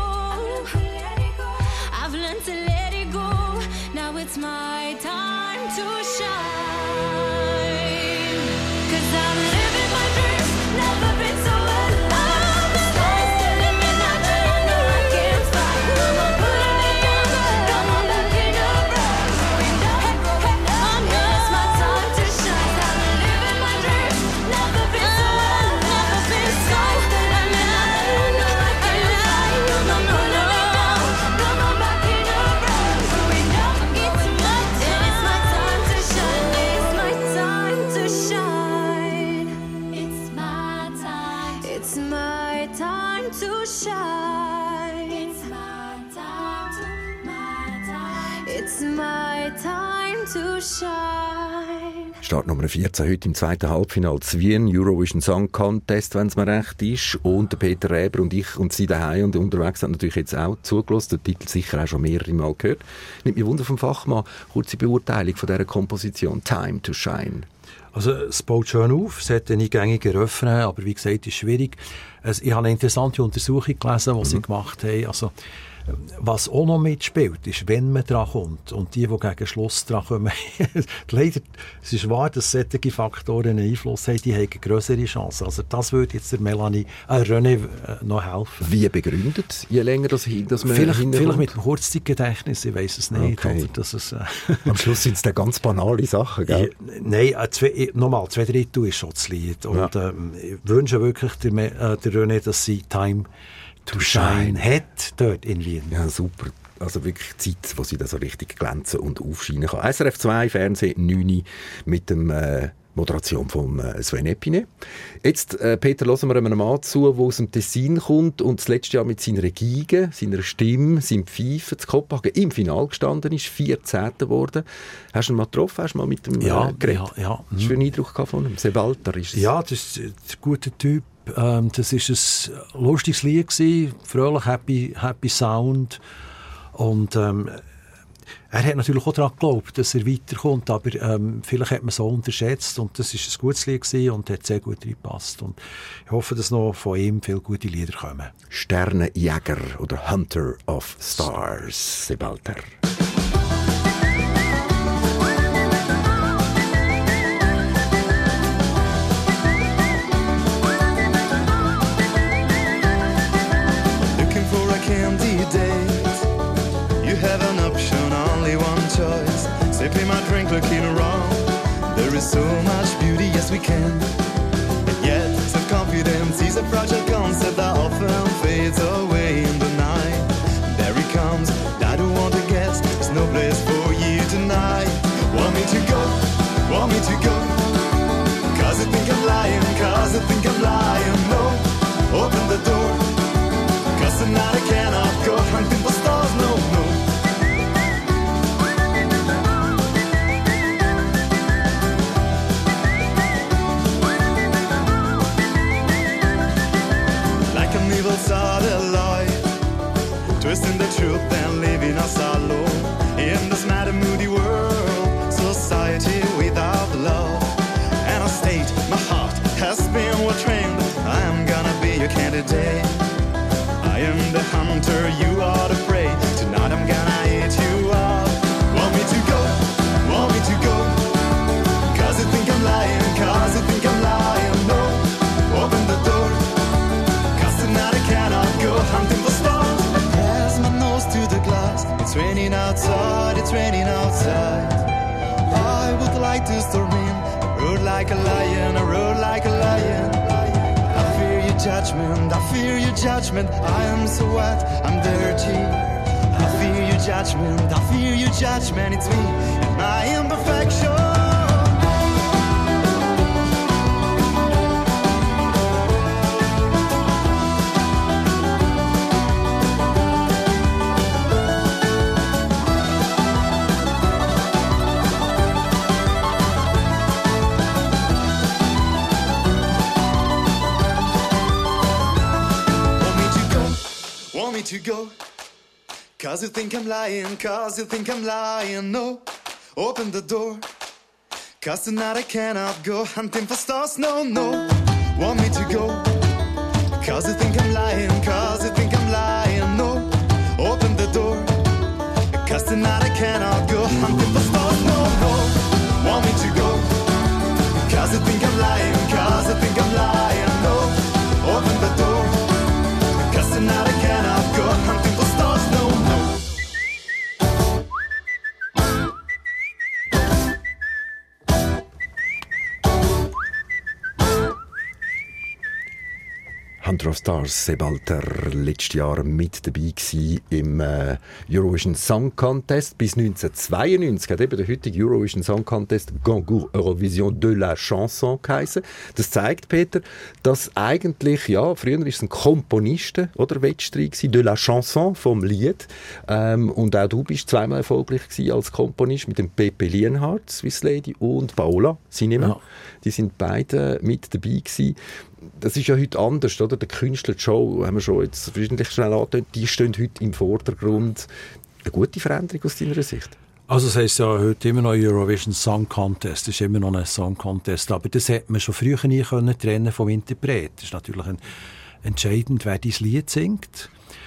I've learned to let it go. Now it's my time to shine. Cause I'm living my dreams, never been so alive. The sky's the limit now that I know I can fly. No more pulling me down, no more backing up. I'm going up, going up. It's my time to shine. I'm living my dreams, never been so alive. Never been so the limit now that I know I can fly. No more pulling me down, no more backing up. I'm going up, going up. It's my time to shine. It's my time to shine. It's my time. It's my time to shine. It's my time to my time. It's my time to shine. Startnummer vierzehn heute im zweiten Halbfinale zu Wien, Eurovision Song Contest, wenn es mir recht ist. Und der Peter Räber und ich und sie daheim und unterwegs haben natürlich jetzt auch zugelassen, den Titel sicher auch schon mehrere Mal gehört. Nimmt mich Wunder vom Fachmann, kurze Beurteilung von dieser Komposition «Time to Shine». Also es baut schön auf, es hat einen eingängigen Refrain, aber wie gesagt, ist schwierig. Es, ich habe eine interessante Untersuchung gelesen, die mhm. sie gemacht haben. Also, Was auch noch mitspielt, ist, wenn man dran kommt. Und die, die gegen Schluss dran kommen, leider, es ist wahr, dass solche Faktoren einen Einfluss haben, die haben eine grössere Chance. Also das würde jetzt der Melanie, äh, René äh, noch helfen. Wie begründet, je länger das hin, dass man Vielleicht, hinkommt? vielleicht mit dem Kurzzeitgedächtnis, ich weiss es nicht. Okay. Oder, dass es, äh, Am Schluss sind es dann ganz banale Sachen, gell? Ja, nein, äh, zwei, nochmal, zwei Drittel ist schon das Lied. Und Ja. ähm, ich wünsche wirklich der, Me- äh, der René, dass sie Time to, To Shine Shine hat dort in Wien. Ja, super. Also wirklich Zeit, wo sie da so richtig glänzen und aufscheinen kann. S R F zwei, Fernsehen neun Uhr mit dem äh, Moderation von äh, Sven Epine. Jetzt, äh, Peter, hören wir einem Mann zu, der aus dem Tessin kommt und das letzte Jahr mit seiner Geige, seiner Stimme, seinem Pfeifen zu Kopenhagen im Finale gestanden ist, vierzehnter geworden. Hast du ihn mal getroffen? Hast du mal mit dem Ja, äh, geredet? ja, ja. Hast du einen Eindruck gehabt von ihm? Sebalter ist es. Ja, das ist ein guter Typ. Ähm, das war ein lustiges Lied gewesen, fröhlich, happy, happy Sound. Und ähm, er hat natürlich auch daran geglaubt, dass er weiterkommt, aber ähm, vielleicht hat man es so unterschätzt und das war ein gutes Lied gewesen und hat sehr gut reingepasst. Und ich hoffe, dass noch von ihm viele gute Lieder kommen. Sternenjäger oder Hunter of Stars, Sebalter. Looking for a candidate. You have an option, only one choice. Sipping my drink, looking around. There is so much beauty, yes we can. And yet, self-confidence is a fragile concept that often fades away in the night. There he comes, I don't want to guess. There's no place for you tonight. Want me to go? Want me to go? Cause I think I'm lying, cause I think I'm lying. No, open the door. Cause tonight I cannot go hunting for stars, no, no. Like an evil satellite, twisting the truth and leaving us alone. In this mad and moody world, society without love. And a state, my heart has been well trained. I am gonna be your candidate. I am the hunter, you are the prey. Tonight I'm gonna eat you up. Want me to go? Want me to go? Cause you think I'm lying, cause you think I'm lying. No, open the door. Cause tonight I cannot go hunting for stars. Pass my nose to the glass. It's raining outside, it's raining outside. I would like to storm in. I rode like a lion, I rode like a lion. I fear your judgment, I fear your judgment. I am so wet, I'm dirty. I fear your judgment, I fear your judgment. It's me and my imperfection. Want me to go? Cause you think I'm lying, cause you think I'm lying. No, open the door. Cause tonight I cannot go hunting for stars. No, no. Want me to go? Cause you think I'm lying, cause you think I'm lying. No, open the door. Cause tonight I cannot go hunting for stars. No, no. Want me to go? Cause you think I'm lying, cause you think I'm lying. No, open the door. Cause tonight I cannot go hunting for stars. No, no. Hunter of Stars, Sebalter, letztes Jahr mit dabei gewesen im äh, Eurovision Song Contest. Bis neunzehnhundertzweiundneunzig hat eben der heutige Eurovision Song Contest Concours Eurovision de la Chanson geheissen. Das zeigt, Peter, dass eigentlich, ja, früher war es ein Komponisten- oder Wettstreit gewesen, de la Chanson, vom Lied. Ähm, und auch du bist zweimal erfolgreich gewesen als Komponist mit dem Pepe Lienhardt, Swiss Lady, und Paola Cinema. Ja. Die sind beide mit dabei gewesen. Das ist ja heute anders, oder? Der Künstler, die Show, haben wir schon jetzt verschiedentlich schnell angetönt, die stehen heute im Vordergrund. Eine gute Veränderung aus deiner Sicht? Also es heisst ja heute immer noch Eurovision Song Contest, das ist immer noch ein Song Contest, aber das hätte man schon früher nie können trennen vom Interpret. Das ist natürlich ein, entscheidend, wer dein Lied singt.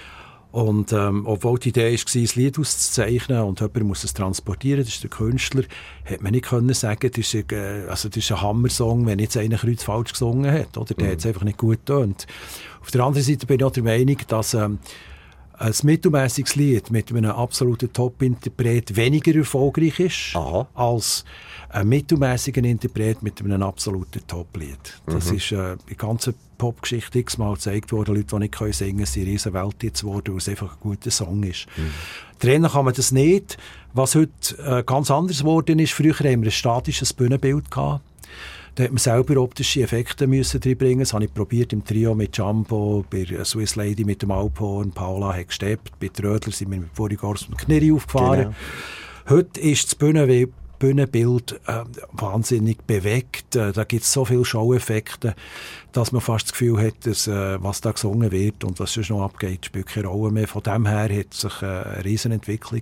Und ähm, obwohl die Idee war, ein Lied auszuzeichnen und jemand muss es transportieren, das ist der Künstler, hätte man nicht können sagen, das ist ein, äh, also das ist ein Hammersong, wenn jetzt einer Kreuz falsch gesungen hat. Oder? Der mhm. hat es einfach nicht gut getönt. Auf der anderen Seite bin ich auch der Meinung, dass ähm, ein mittelmässiges Lied mit einem absoluten Top-Interpret weniger erfolgreich ist, Aha. als ein mittelmässiger Interpret mit einem absoluten Top-Lied. Das mhm. ist äh, die ganze Popgeschichte x-mal gezeigt worden. Leute, die nicht singen können, sind riesen Welthits geworden, weil es einfach ein guter Song ist. Mhm. Trennen kann man das nicht. Was heute äh, ganz anders geworden ist, früher haben wir ein statisches Bühnenbild gehabt. Da hat man selber optische Effekte müssen reinbringen. Das habe ich probiert im Trio mit Jumbo, bei Swiss Lady mit dem Alphorn, Paula hat gesteppt, bei Trödler sind wir mit Vorigors und Knirri aufgefahren. Genau. Heute ist das Bühnenbild Bühnenbild äh, wahnsinnig bewegt. Äh, da gibt es so viele Show-Effekte, dass man fast das Gefühl hat, dass, äh, was da gesungen wird und was sonst noch abgeht, spielt keine Rolle mehr. Von dem her hat sich äh, eine Riesenentwicklung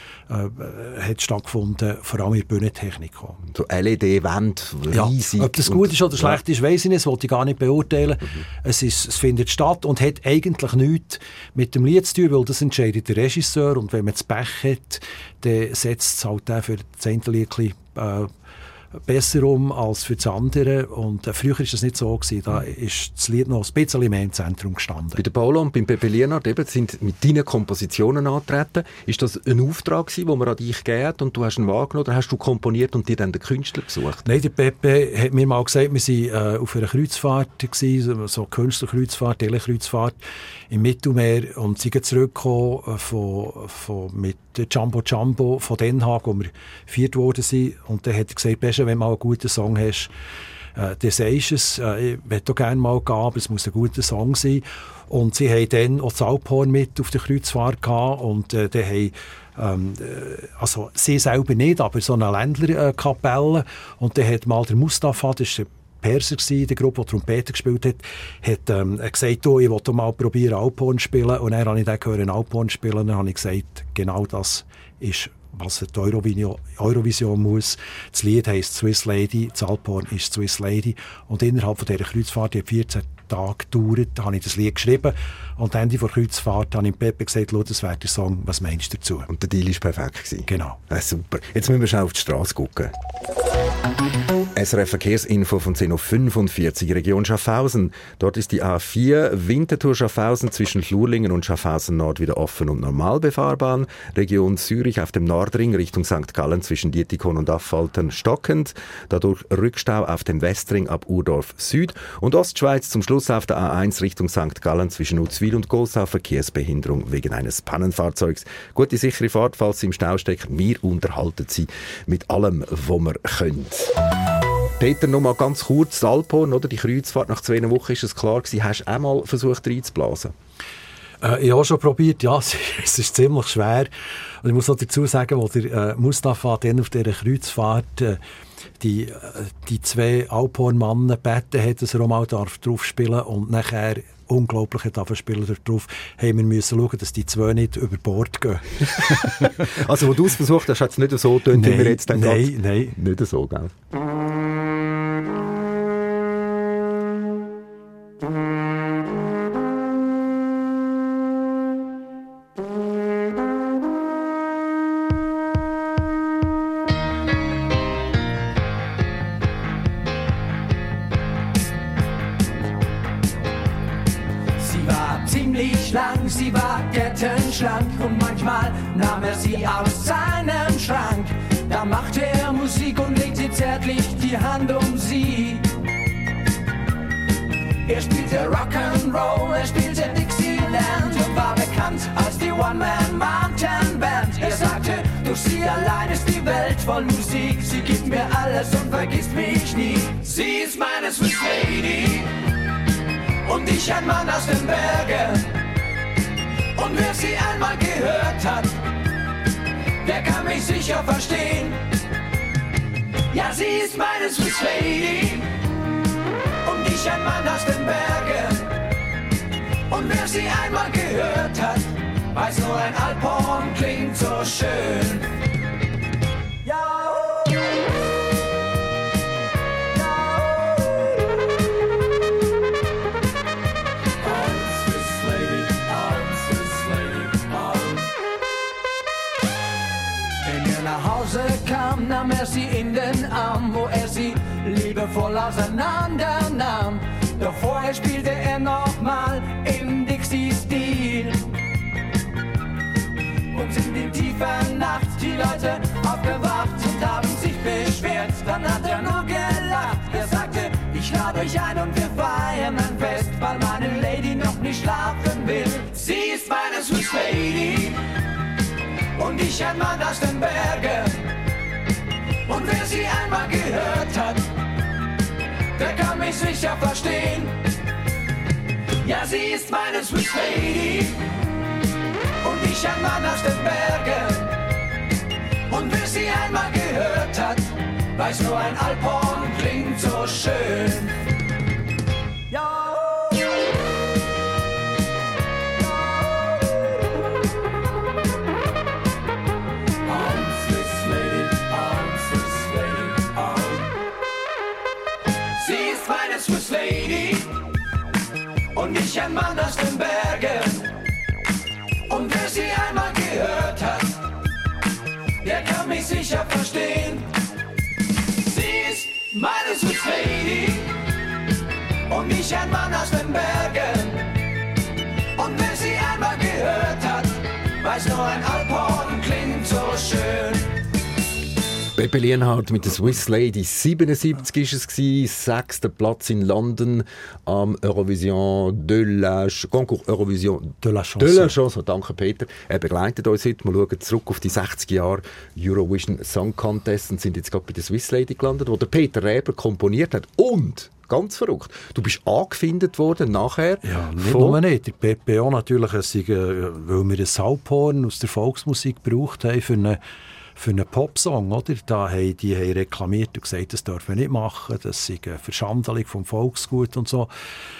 äh, hat stattgefunden, vor allem in der Bühnentechnik. So L E D-Wände, riesig. Ja, ob das gut ist oder schlecht ist, weiss ich nicht, das wollte ich gar nicht beurteilen. Mhm. Es, ist, es findet statt und hat eigentlich nichts mit dem Lied zu tun, weil das entscheidet der Regisseur und wenn man das Pech hat, dann setzt es halt auch für das eine Lied äh, besser um als für das andere. Und äh, früher war das nicht so gewesen. Da ist das Lied noch ein bisschen mehr im Zentrum gestanden. Bei der Paula und beim Pepe Lienard eben sind mit deinen Kompositionen angetreten. Ist das ein Auftrag gewesen, den man an dich gegeben hat und du hast ihn wahrgenommen oder hast du komponiert und dir dann den Künstler gesucht? Nein, der Pepe hat mir mal gesagt, wir waren äh, auf einer Kreuzfahrt gewesen, so eine Künstlerkreuzfahrt, Telekreuzfahrt im Mittelmeer und sind zurückgekommen äh, von, von, mit Jumbo Jumbo von Den Haag, wo wir viert worden sind. Und dann hat er gesagt, Besche, wenn du mal einen guten Song hast, äh, dann sagst du es. Äh, ich möchte gerne mal gehen, aber es muss ein guter Song sein. Und sie haben dann auch das Alphorn mit auf der Kreuzfahrt gehabt und äh, dann haben ähm, also sie selber nicht, aber so eine Ländlerkapelle. Und dann hat mal der Mustafa, das ist der Perser gsi, der Gruppe, die Trompete gespielt hat, hat ähm, gesagt, oh, ich wollte mal probieren Alphorn spielen. Und dann habe ich dann gehört, Alphorn spielen. Und dann habe ich gesagt, genau das ist, was die Eurovision, Eurovision muss. Das Lied heisst Swiss Lady, das Alphorn ist Swiss Lady. Und innerhalb von dieser Kreuzfahrt, die hat vierzehn Tage gedauert, habe ich das Lied geschrieben. Und am Ende der Kreuzfahrt habe ich Pepe gesagt, schau, das wäre der Song, was meinst du dazu? Und der Deal war perfekt gewesen. Genau. Ja, super. Jetzt müssen wir schon auf die Straße gucken. S R F Verkehrsinfo von zehn Uhr fünfundvierzig, Region Schaffhausen. Dort ist die A vier Winterthur Schaffhausen zwischen Flurlingen und Schaffhausen Nord wieder offen und normal befahrbar. Region Zürich auf dem Nordring Richtung Sankt Gallen zwischen Dietikon und Affalten stockend. Dadurch Rückstau auf dem Westring ab Urdorf Süd. Und Ostschweiz zum Schluss auf der A eins Richtung Sankt Gallen zwischen Uzwil und Golsau Verkehrsbehinderung wegen eines Pannenfahrzeugs. Gute, sichere Fahrt, falls Sie im Stau stecken. Wir unterhalten Sie mit allem, was wir können. Peter, noch mal ganz kurz, das Alphorn, oder? Die Kreuzfahrt nach zwei Wochen ist es klar gewesen. Hast du auch mal versucht reinzublasen? Äh, ich habe schon probiert, ja, es, es ist ziemlich schwer. Und ich muss noch dazu sagen, wo der äh, Mustafa dann auf dieser Kreuzfahrt äh, die, äh, die zwei Alphorn-Mannen gebeten hat, dass er auch mal drauf spielen darf und nachher unglaubliche Tafelspieler darauf, haben wir müssen schauen, dass die zwei nicht über Bord gehen. Also, wo du es versucht hast, hat es nicht so getönt, wie wir jetzt dann Nein, grad... nein. Nicht so, gell? Sie war kettenschlank und manchmal nahm er sie aus seinem Schrank. Da machte er Musik und legte zärtlich die Hand um sie. Er spielte Rock'n'Roll, er spielte Dixieland und war bekannt als die One-Man-Mountain-Band. Er sagte, durch sie allein ist die Welt voll Musik. Sie gibt mir alles und vergisst mich nie. Sie ist meine Swiss Lady und ich ein Mann aus den Bergen. Und wer sie einmal gehört hat, der kann mich sicher verstehen. Ja, sie ist meine Swiss Lady und ich ein Mann aus den Bergen. Und wer sie einmal gehört hat, weiß nur ein Alphorn klingt so schön. Ja. voll auseinander nahm. Doch vorher spielte er nochmal im Dixie-Stil. Und in die tiefe Nacht die Leute aufgewacht und haben sich beschwert. Dann hat er nur gelacht, er sagte, ich lade euch ein und wir feiern ein Fest, weil meine Lady noch nicht schlafen will. Sie ist meine Swiss Lady und ich ein Mann aus den Bergen. Und wer sie einmal gehört hat, der kann mich sicher verstehen. Ja, sie ist meine Swiss Lady und ich ein Mann aus den Bergen. Und wer sie einmal gehört hat, weiß nur ein Alphorn klingt so schön. Ja. Swiss Lady und ich ein Mann aus den Bergen. Und wer sie einmal gehört hat, der kann mich sicher verstehen. Sie ist meine Swiss Lady und ich ein Mann aus den Bergen. Und wer sie einmal gehört hat, weiß nur ein Alphorn klingt so schön. Pepe Lienhardt mit der Swiss Lady. siebenundsiebzig war es gewesen, sechster Platz in London am Eurovision de la Concours Eurovision de la Chanson. De la Chanson. Danke Peter. Er begleitet uns heute. Wir schauen zurück auf die sechzig Jahre Eurovision Song Contest und sind jetzt gerade bei der Swiss Lady gelandet, wo der Peter Räber komponiert hat. Und ganz verrückt. Du bist angefindet worden nachher. Ja, nicht von... nur nicht. Der Pepe auch natürlich, es sei, weil wir ein Alphorn aus der Volksmusik gebraucht haben für eine Für einen Popsong, oder? Da haben die haben reklamiert und gesagt, das dürfen wir nicht machen, das sei eine Verschandelung vom Volksgut und so.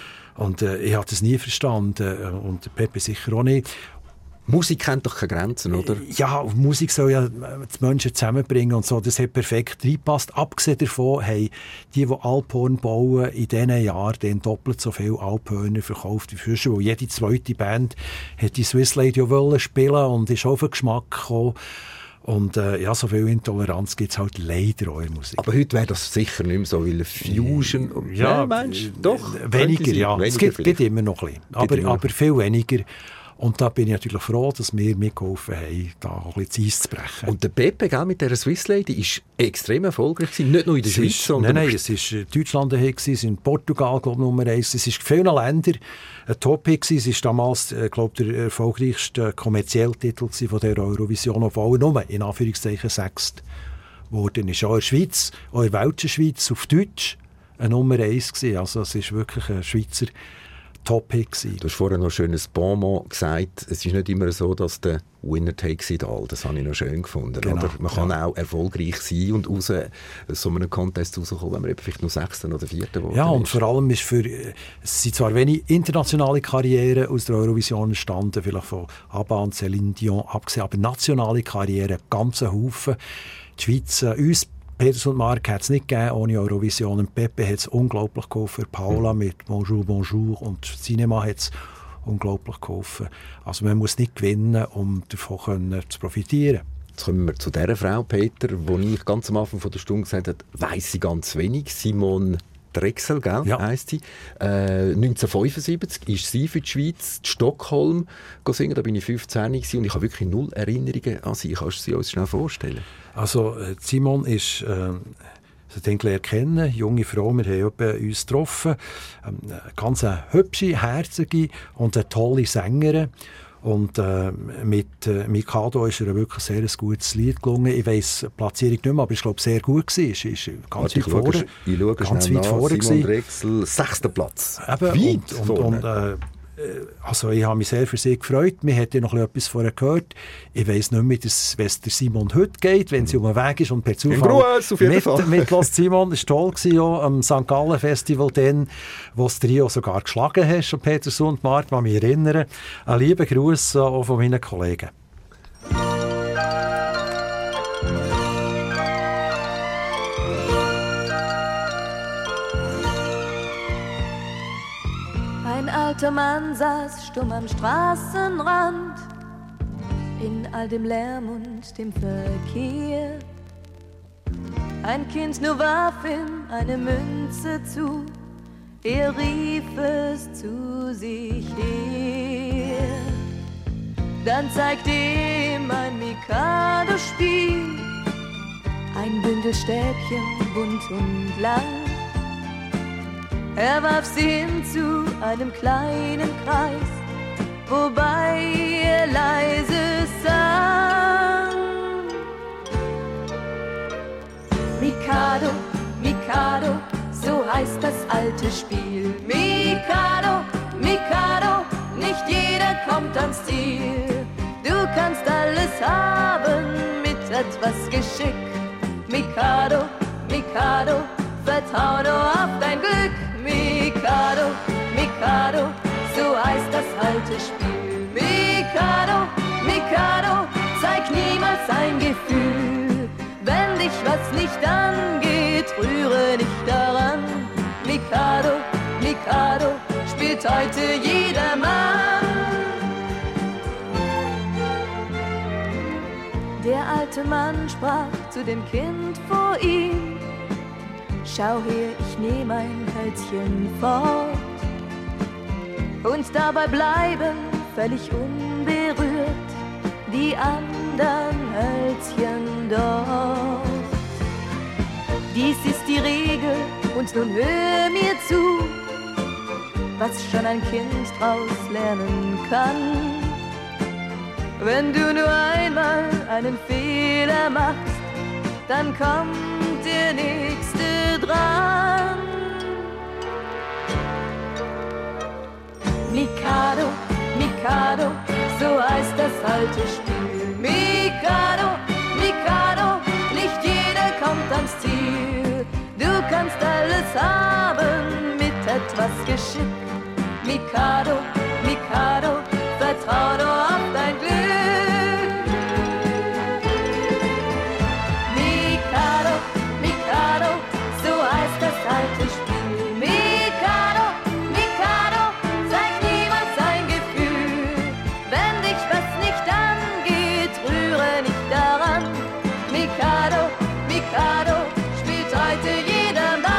Und äh, ich habe das nie verstanden und Pepe sicher auch nicht. Musik kennt doch keine Grenzen, oder? Ja, Musik soll ja die Menschen zusammenbringen und so. Das hat perfekt reingepasst. Abgesehen davon haben die, die Alphorn bauen, in diesen Jahren dann doppelt so viele Alphörner verkauft wie früher. Weil jede zweite Band hat die Swiss Lady auch spielen und ist auf den Geschmack gekommen. Und äh, ja, so viel Intoleranz gibt es halt leider auch in Musik. Aber heute wäre das sicher nicht mehr so, weil Fusion... Ja, ja Mensch, doch. Weniger, ja. Weniger es gibt, vielleicht. gibt immer noch ein bisschen. Aber, immer noch. aber viel weniger. Und da bin ich natürlich froh, dass wir mitgeholfen haben, da auch ein bisschen das Eis zu brechen. Und der Pepe gell, mit dieser Swiss Lady war extrem erfolgreich gewesen. Nicht nur in der es Schweiz, ist, sondern... Nein, nein, es war Deutschland, es war in Portugal, glaube ich, Nummer eins. Es war in vielen Ländern ein Top-Hit. Es war damals, äh, glaube ich, der erfolgreichste kommerzielle Titel von der Eurovision, obwohl nur, in Anführungszeichen, sechst geworden ist. Auch in der Schweiz, auch in der Weltschweiz, auf Deutsch, eine Nummer eins gewesen. Also es ist wirklich ein Schweizer Top-Hit gewesen. Du hast vorher noch ein schönes Bonmot gesagt. Es ist nicht immer so, dass der Winner takes it all. Das habe ich noch schön gefunden. Genau, oder? Man kann ja. auch erfolgreich sein und aus so einem Contest rauskommen, wenn man eben vielleicht nur Sechster oder Vierter geworden Ja, und ist. vor allem ist für, es sind zwar wenig internationale Karrieren aus der Eurovision entstanden, vielleicht von ABBA und Céline Dion abgesehen, aber nationale Karrieren, ganz ein Haufen. Die Schweiz, äh, uns, Peters und Mark, hat es nicht gegeben ohne Eurovision. Und Pepe hat es unglaublich geholfen. Paola mit Bonjour, Bonjour und Cinema hat es unglaublich geholfen. Also man muss nicht gewinnen, um davon können, zu profitieren. Jetzt kommen wir zu dieser Frau, Peter, die ich ganz am Anfang von der Stunde gesagt habe, weiss sie ganz wenig. Simone Drechsel, gell, Ja. heisst sie. Äh, neunzehnhundertfünfundsiebzig ist sie für die Schweiz in Stockholm singen. Da bin ich fünfzehn gewesen und ich habe wirklich null Erinnerungen an sie. Kannst du sie uns schnell vorstellen? Also äh, Simone ist, äh, sie denke ich erkennen, junge Frau, wir haben bei uns getroffen, ähm, eine ganz eine hübsche, herzige und eine tolle Sängerin. Und äh, mit äh, Mikado ist ihr wirklich sehr ein gutes Lied gelungen. Ich weiss die Platzierung nicht mehr, aber ich glaube, sehr gut war. Sie ist ganz Warte, weit vorne. Ich schaue Ganz schnell weit nach. vorne Simone gewesen. Drechsel, sechster Platz. Eben, Weit und, und, vorne. und, äh, also ich habe mich sehr für sie gefreut. Wir hätten ja noch etwas von ihr gehört. Ich weiss nicht mehr, wie es der Simon heute geht, wenn sie um den Weg ist und per Zufall Gruß, auf jeden mit, Fall. mitlässt. Simon, das war toll gewesen, auch am Sankt Gallen Festival, dann, wo das Trio sogar geschlagen hast, und Peter und Mark, ich mich erinnern. Ein lieber Gruß auch von meinen Kollegen. Ein alter Mann saß stumm am Straßenrand, in all dem Lärm und dem Verkehr. Ein Kind nur warf ihm eine Münze zu, er rief es zu sich her. Dann zeigte ihm ein Mikado-Spiel, ein Bündel Stäbchen, bunt und lang. Er warf sie hin zu einem kleinen Kreis, wobei er leise sang. Mikado, Mikado, so heißt das alte Spiel. Mikado, Mikado, nicht jeder kommt ans Ziel. Du kannst alles haben mit etwas Geschick. Mikado, Mikado, vertrau nur auf dein Glück. Mikado, Mikado, so heißt das alte Spiel. Mikado, Mikado, zeig niemals ein Gefühl. Wenn dich was nicht angeht, rühre nicht daran. Mikado, Mikado, spielt heute jedermann. Der alte Mann sprach zu dem Kind vor ihm: Schau her, ich nehm ein Hölzchen fort. Und dabei bleiben völlig unberührt die anderen Hölzchen dort. Dies ist die Regel und nun hör mir zu, was schon ein Kind draus lernen kann. Wenn du nur einmal einen Fehler machst, dann kommt der nächste dran. Mikado, Mikado, so heißt das alte Spiel. Mikado, Mikado, nicht jeder kommt ans Ziel. Du kannst alles haben mit etwas Geschick. Mikado, Mikado, vertrau nur auf dein Glück. Mikado, Mikado, so heißt das alte Spiel. Mikado, Mikado, zeig niemals ein Gefühl. Wenn dich was nicht angeht, rühre nicht daran. Mikado, Mikado, spielt heute jedermann.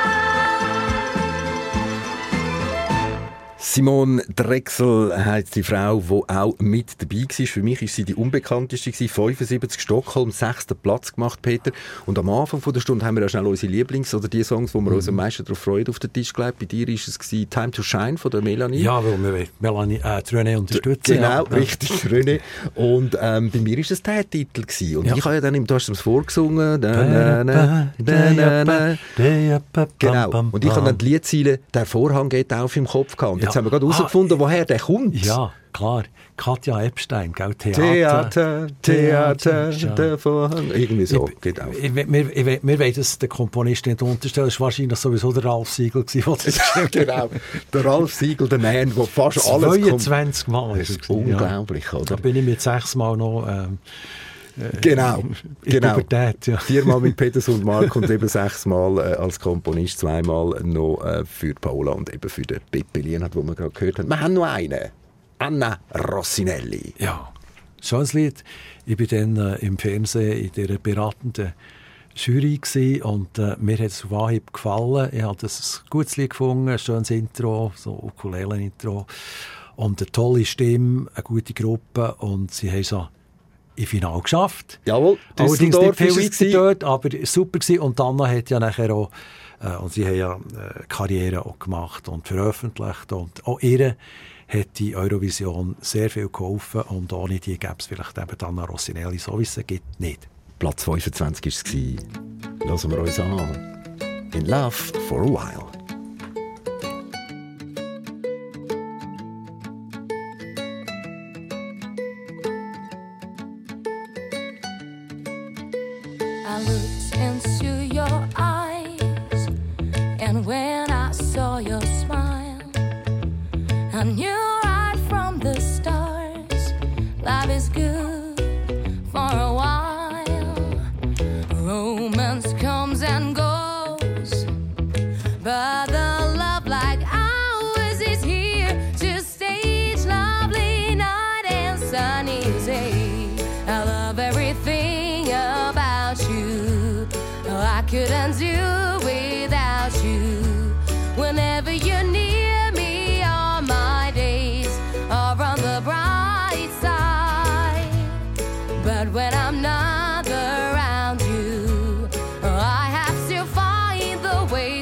Simone Drechsel heisst die Frau, die auch mit dabei war. Für mich war sie die unbekannteste, fünfundsiebzig Stockholm, sechsten Platz gemacht, Peter. Und am Anfang der Stunde haben wir ja schnell unsere Lieblings- oder die Songs, wo wir uns am meisten darauf freuen, auf den Tisch gelegt. Bei dir war es «Time to Shine» von der Melanie. Ja, weil wir Melanie, äh, die René unterstützen. Genau, ja. richtig, René. Und ähm, bei mir war es der Titel gewesen. Und Ja. ich habe ja dann, du hast es vorgesungen. Da, na, na, da, na, na. Genau. Und ich habe dann die Liedzeile «Der Vorhang geht auf» im Kopf gehabt. Und jetzt Ja. haben wir gerade herausgefunden, Ah, woher der kommt. Ja, klar. Katja Epstein, gell? Theater, Theater, ja. der Vorhang. Irgendwie so, Ich- geht auf. Ich, wir, wir, wir wollen das den Komponisten nicht unterstellen. Das war wahrscheinlich sowieso der Ralf Siegel, der das geschrieben hat. Genau. Der Ralf Siegel, der Man, der fast alles kommt. zweiundzwanzig Mal. Das er ist gewesen, unglaublich, Ja. oder? Da bin ich mit sechs Mal noch ähm, Genau, in genau. Pubertät. Ja. Viermal mit Peters und Mark und eben sechsmal äh, als Komponist, zweimal noch äh, für Paula und eben für den Peppe Lienhardt, den wir gerade gehört haben. Wir haben noch einen. Anna Rossinelli. Ja, schönes Lied. Ich war dann äh, im Fernsehen in dieser beratenden Jury gewesen und äh, mir hat es auf Anhieb gefallen. Ich habe das ein gutes Lied gefunden, ein schönes Intro, so Ukulele-Intro und eine tolle Stimme, eine gute Gruppe und sie haben so im Finale geschafft. Jawohl, Allerdings nicht Düsseldorf viel ist es weiter gewesen. dort, aber super gewesen. Und Anna hat ja nachher auch, äh, und sie haben ja äh, Karriere auch gemacht und veröffentlicht und auch ihr hat die Eurovision sehr viel geholfen und ohne die gäbe es vielleicht eben Anna Rossinelli, so wie es sie gibt, nicht. Platz fünfundzwanzig war es gewesen. Hören wir uns an. In Love for a While. I looked into your eyes, and when I saw your smile, I knew right from the start, life is good for a while. Romance comes and goes, but the love like ours is here to stay each lovely night and sunny day. I love everything about you. I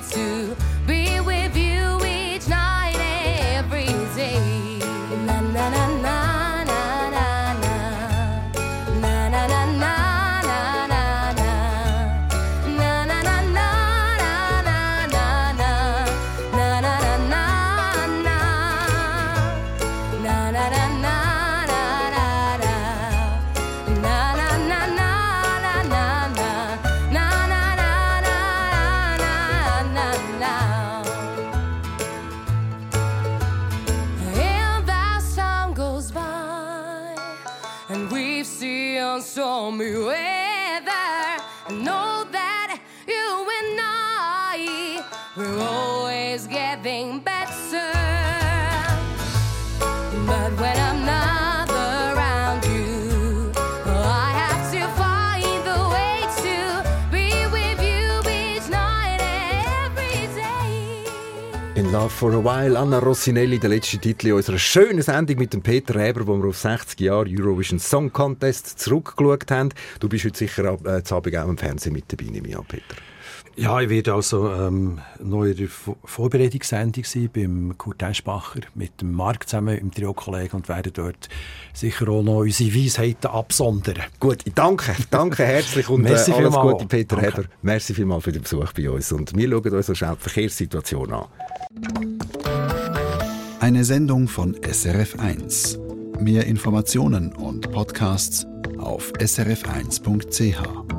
to be with you each night and every day. Na na na na na na na na na na na. Stormy weather, I know that you and I, we're always getting better. But when I'm not around you, I have to find the way to be with you each night and every day. In Love for a While, Anna Rossinelli, der letzte Titel unserer schönen Sendung mit dem Peter Häber, wo wir auf sechzig Jahre Eurovision Song Contest zurückgeschaut haben. Du bist heute sicher ab, äh, zu Abend auch im Fernsehen mit dabei, nehme ich an, Peter. Ja, ich werde also ähm, noch in der Vorbereitungssendung sein beim Kurt Eschbacher mit dem Marc zusammen im Trio-Kollegen und werde dort sicher auch noch unsere Weisheiten absondern. Gut, ich danke, danke herzlich und äh, alles vielmal. Gute, Peter Danke. Häber. Merci vielmals für den Besuch bei uns und wir schauen uns schnell die Verkehrssituation an. Eine Sendung von S R F eins. Mehr Informationen und Podcasts auf s r f eins punkt c h.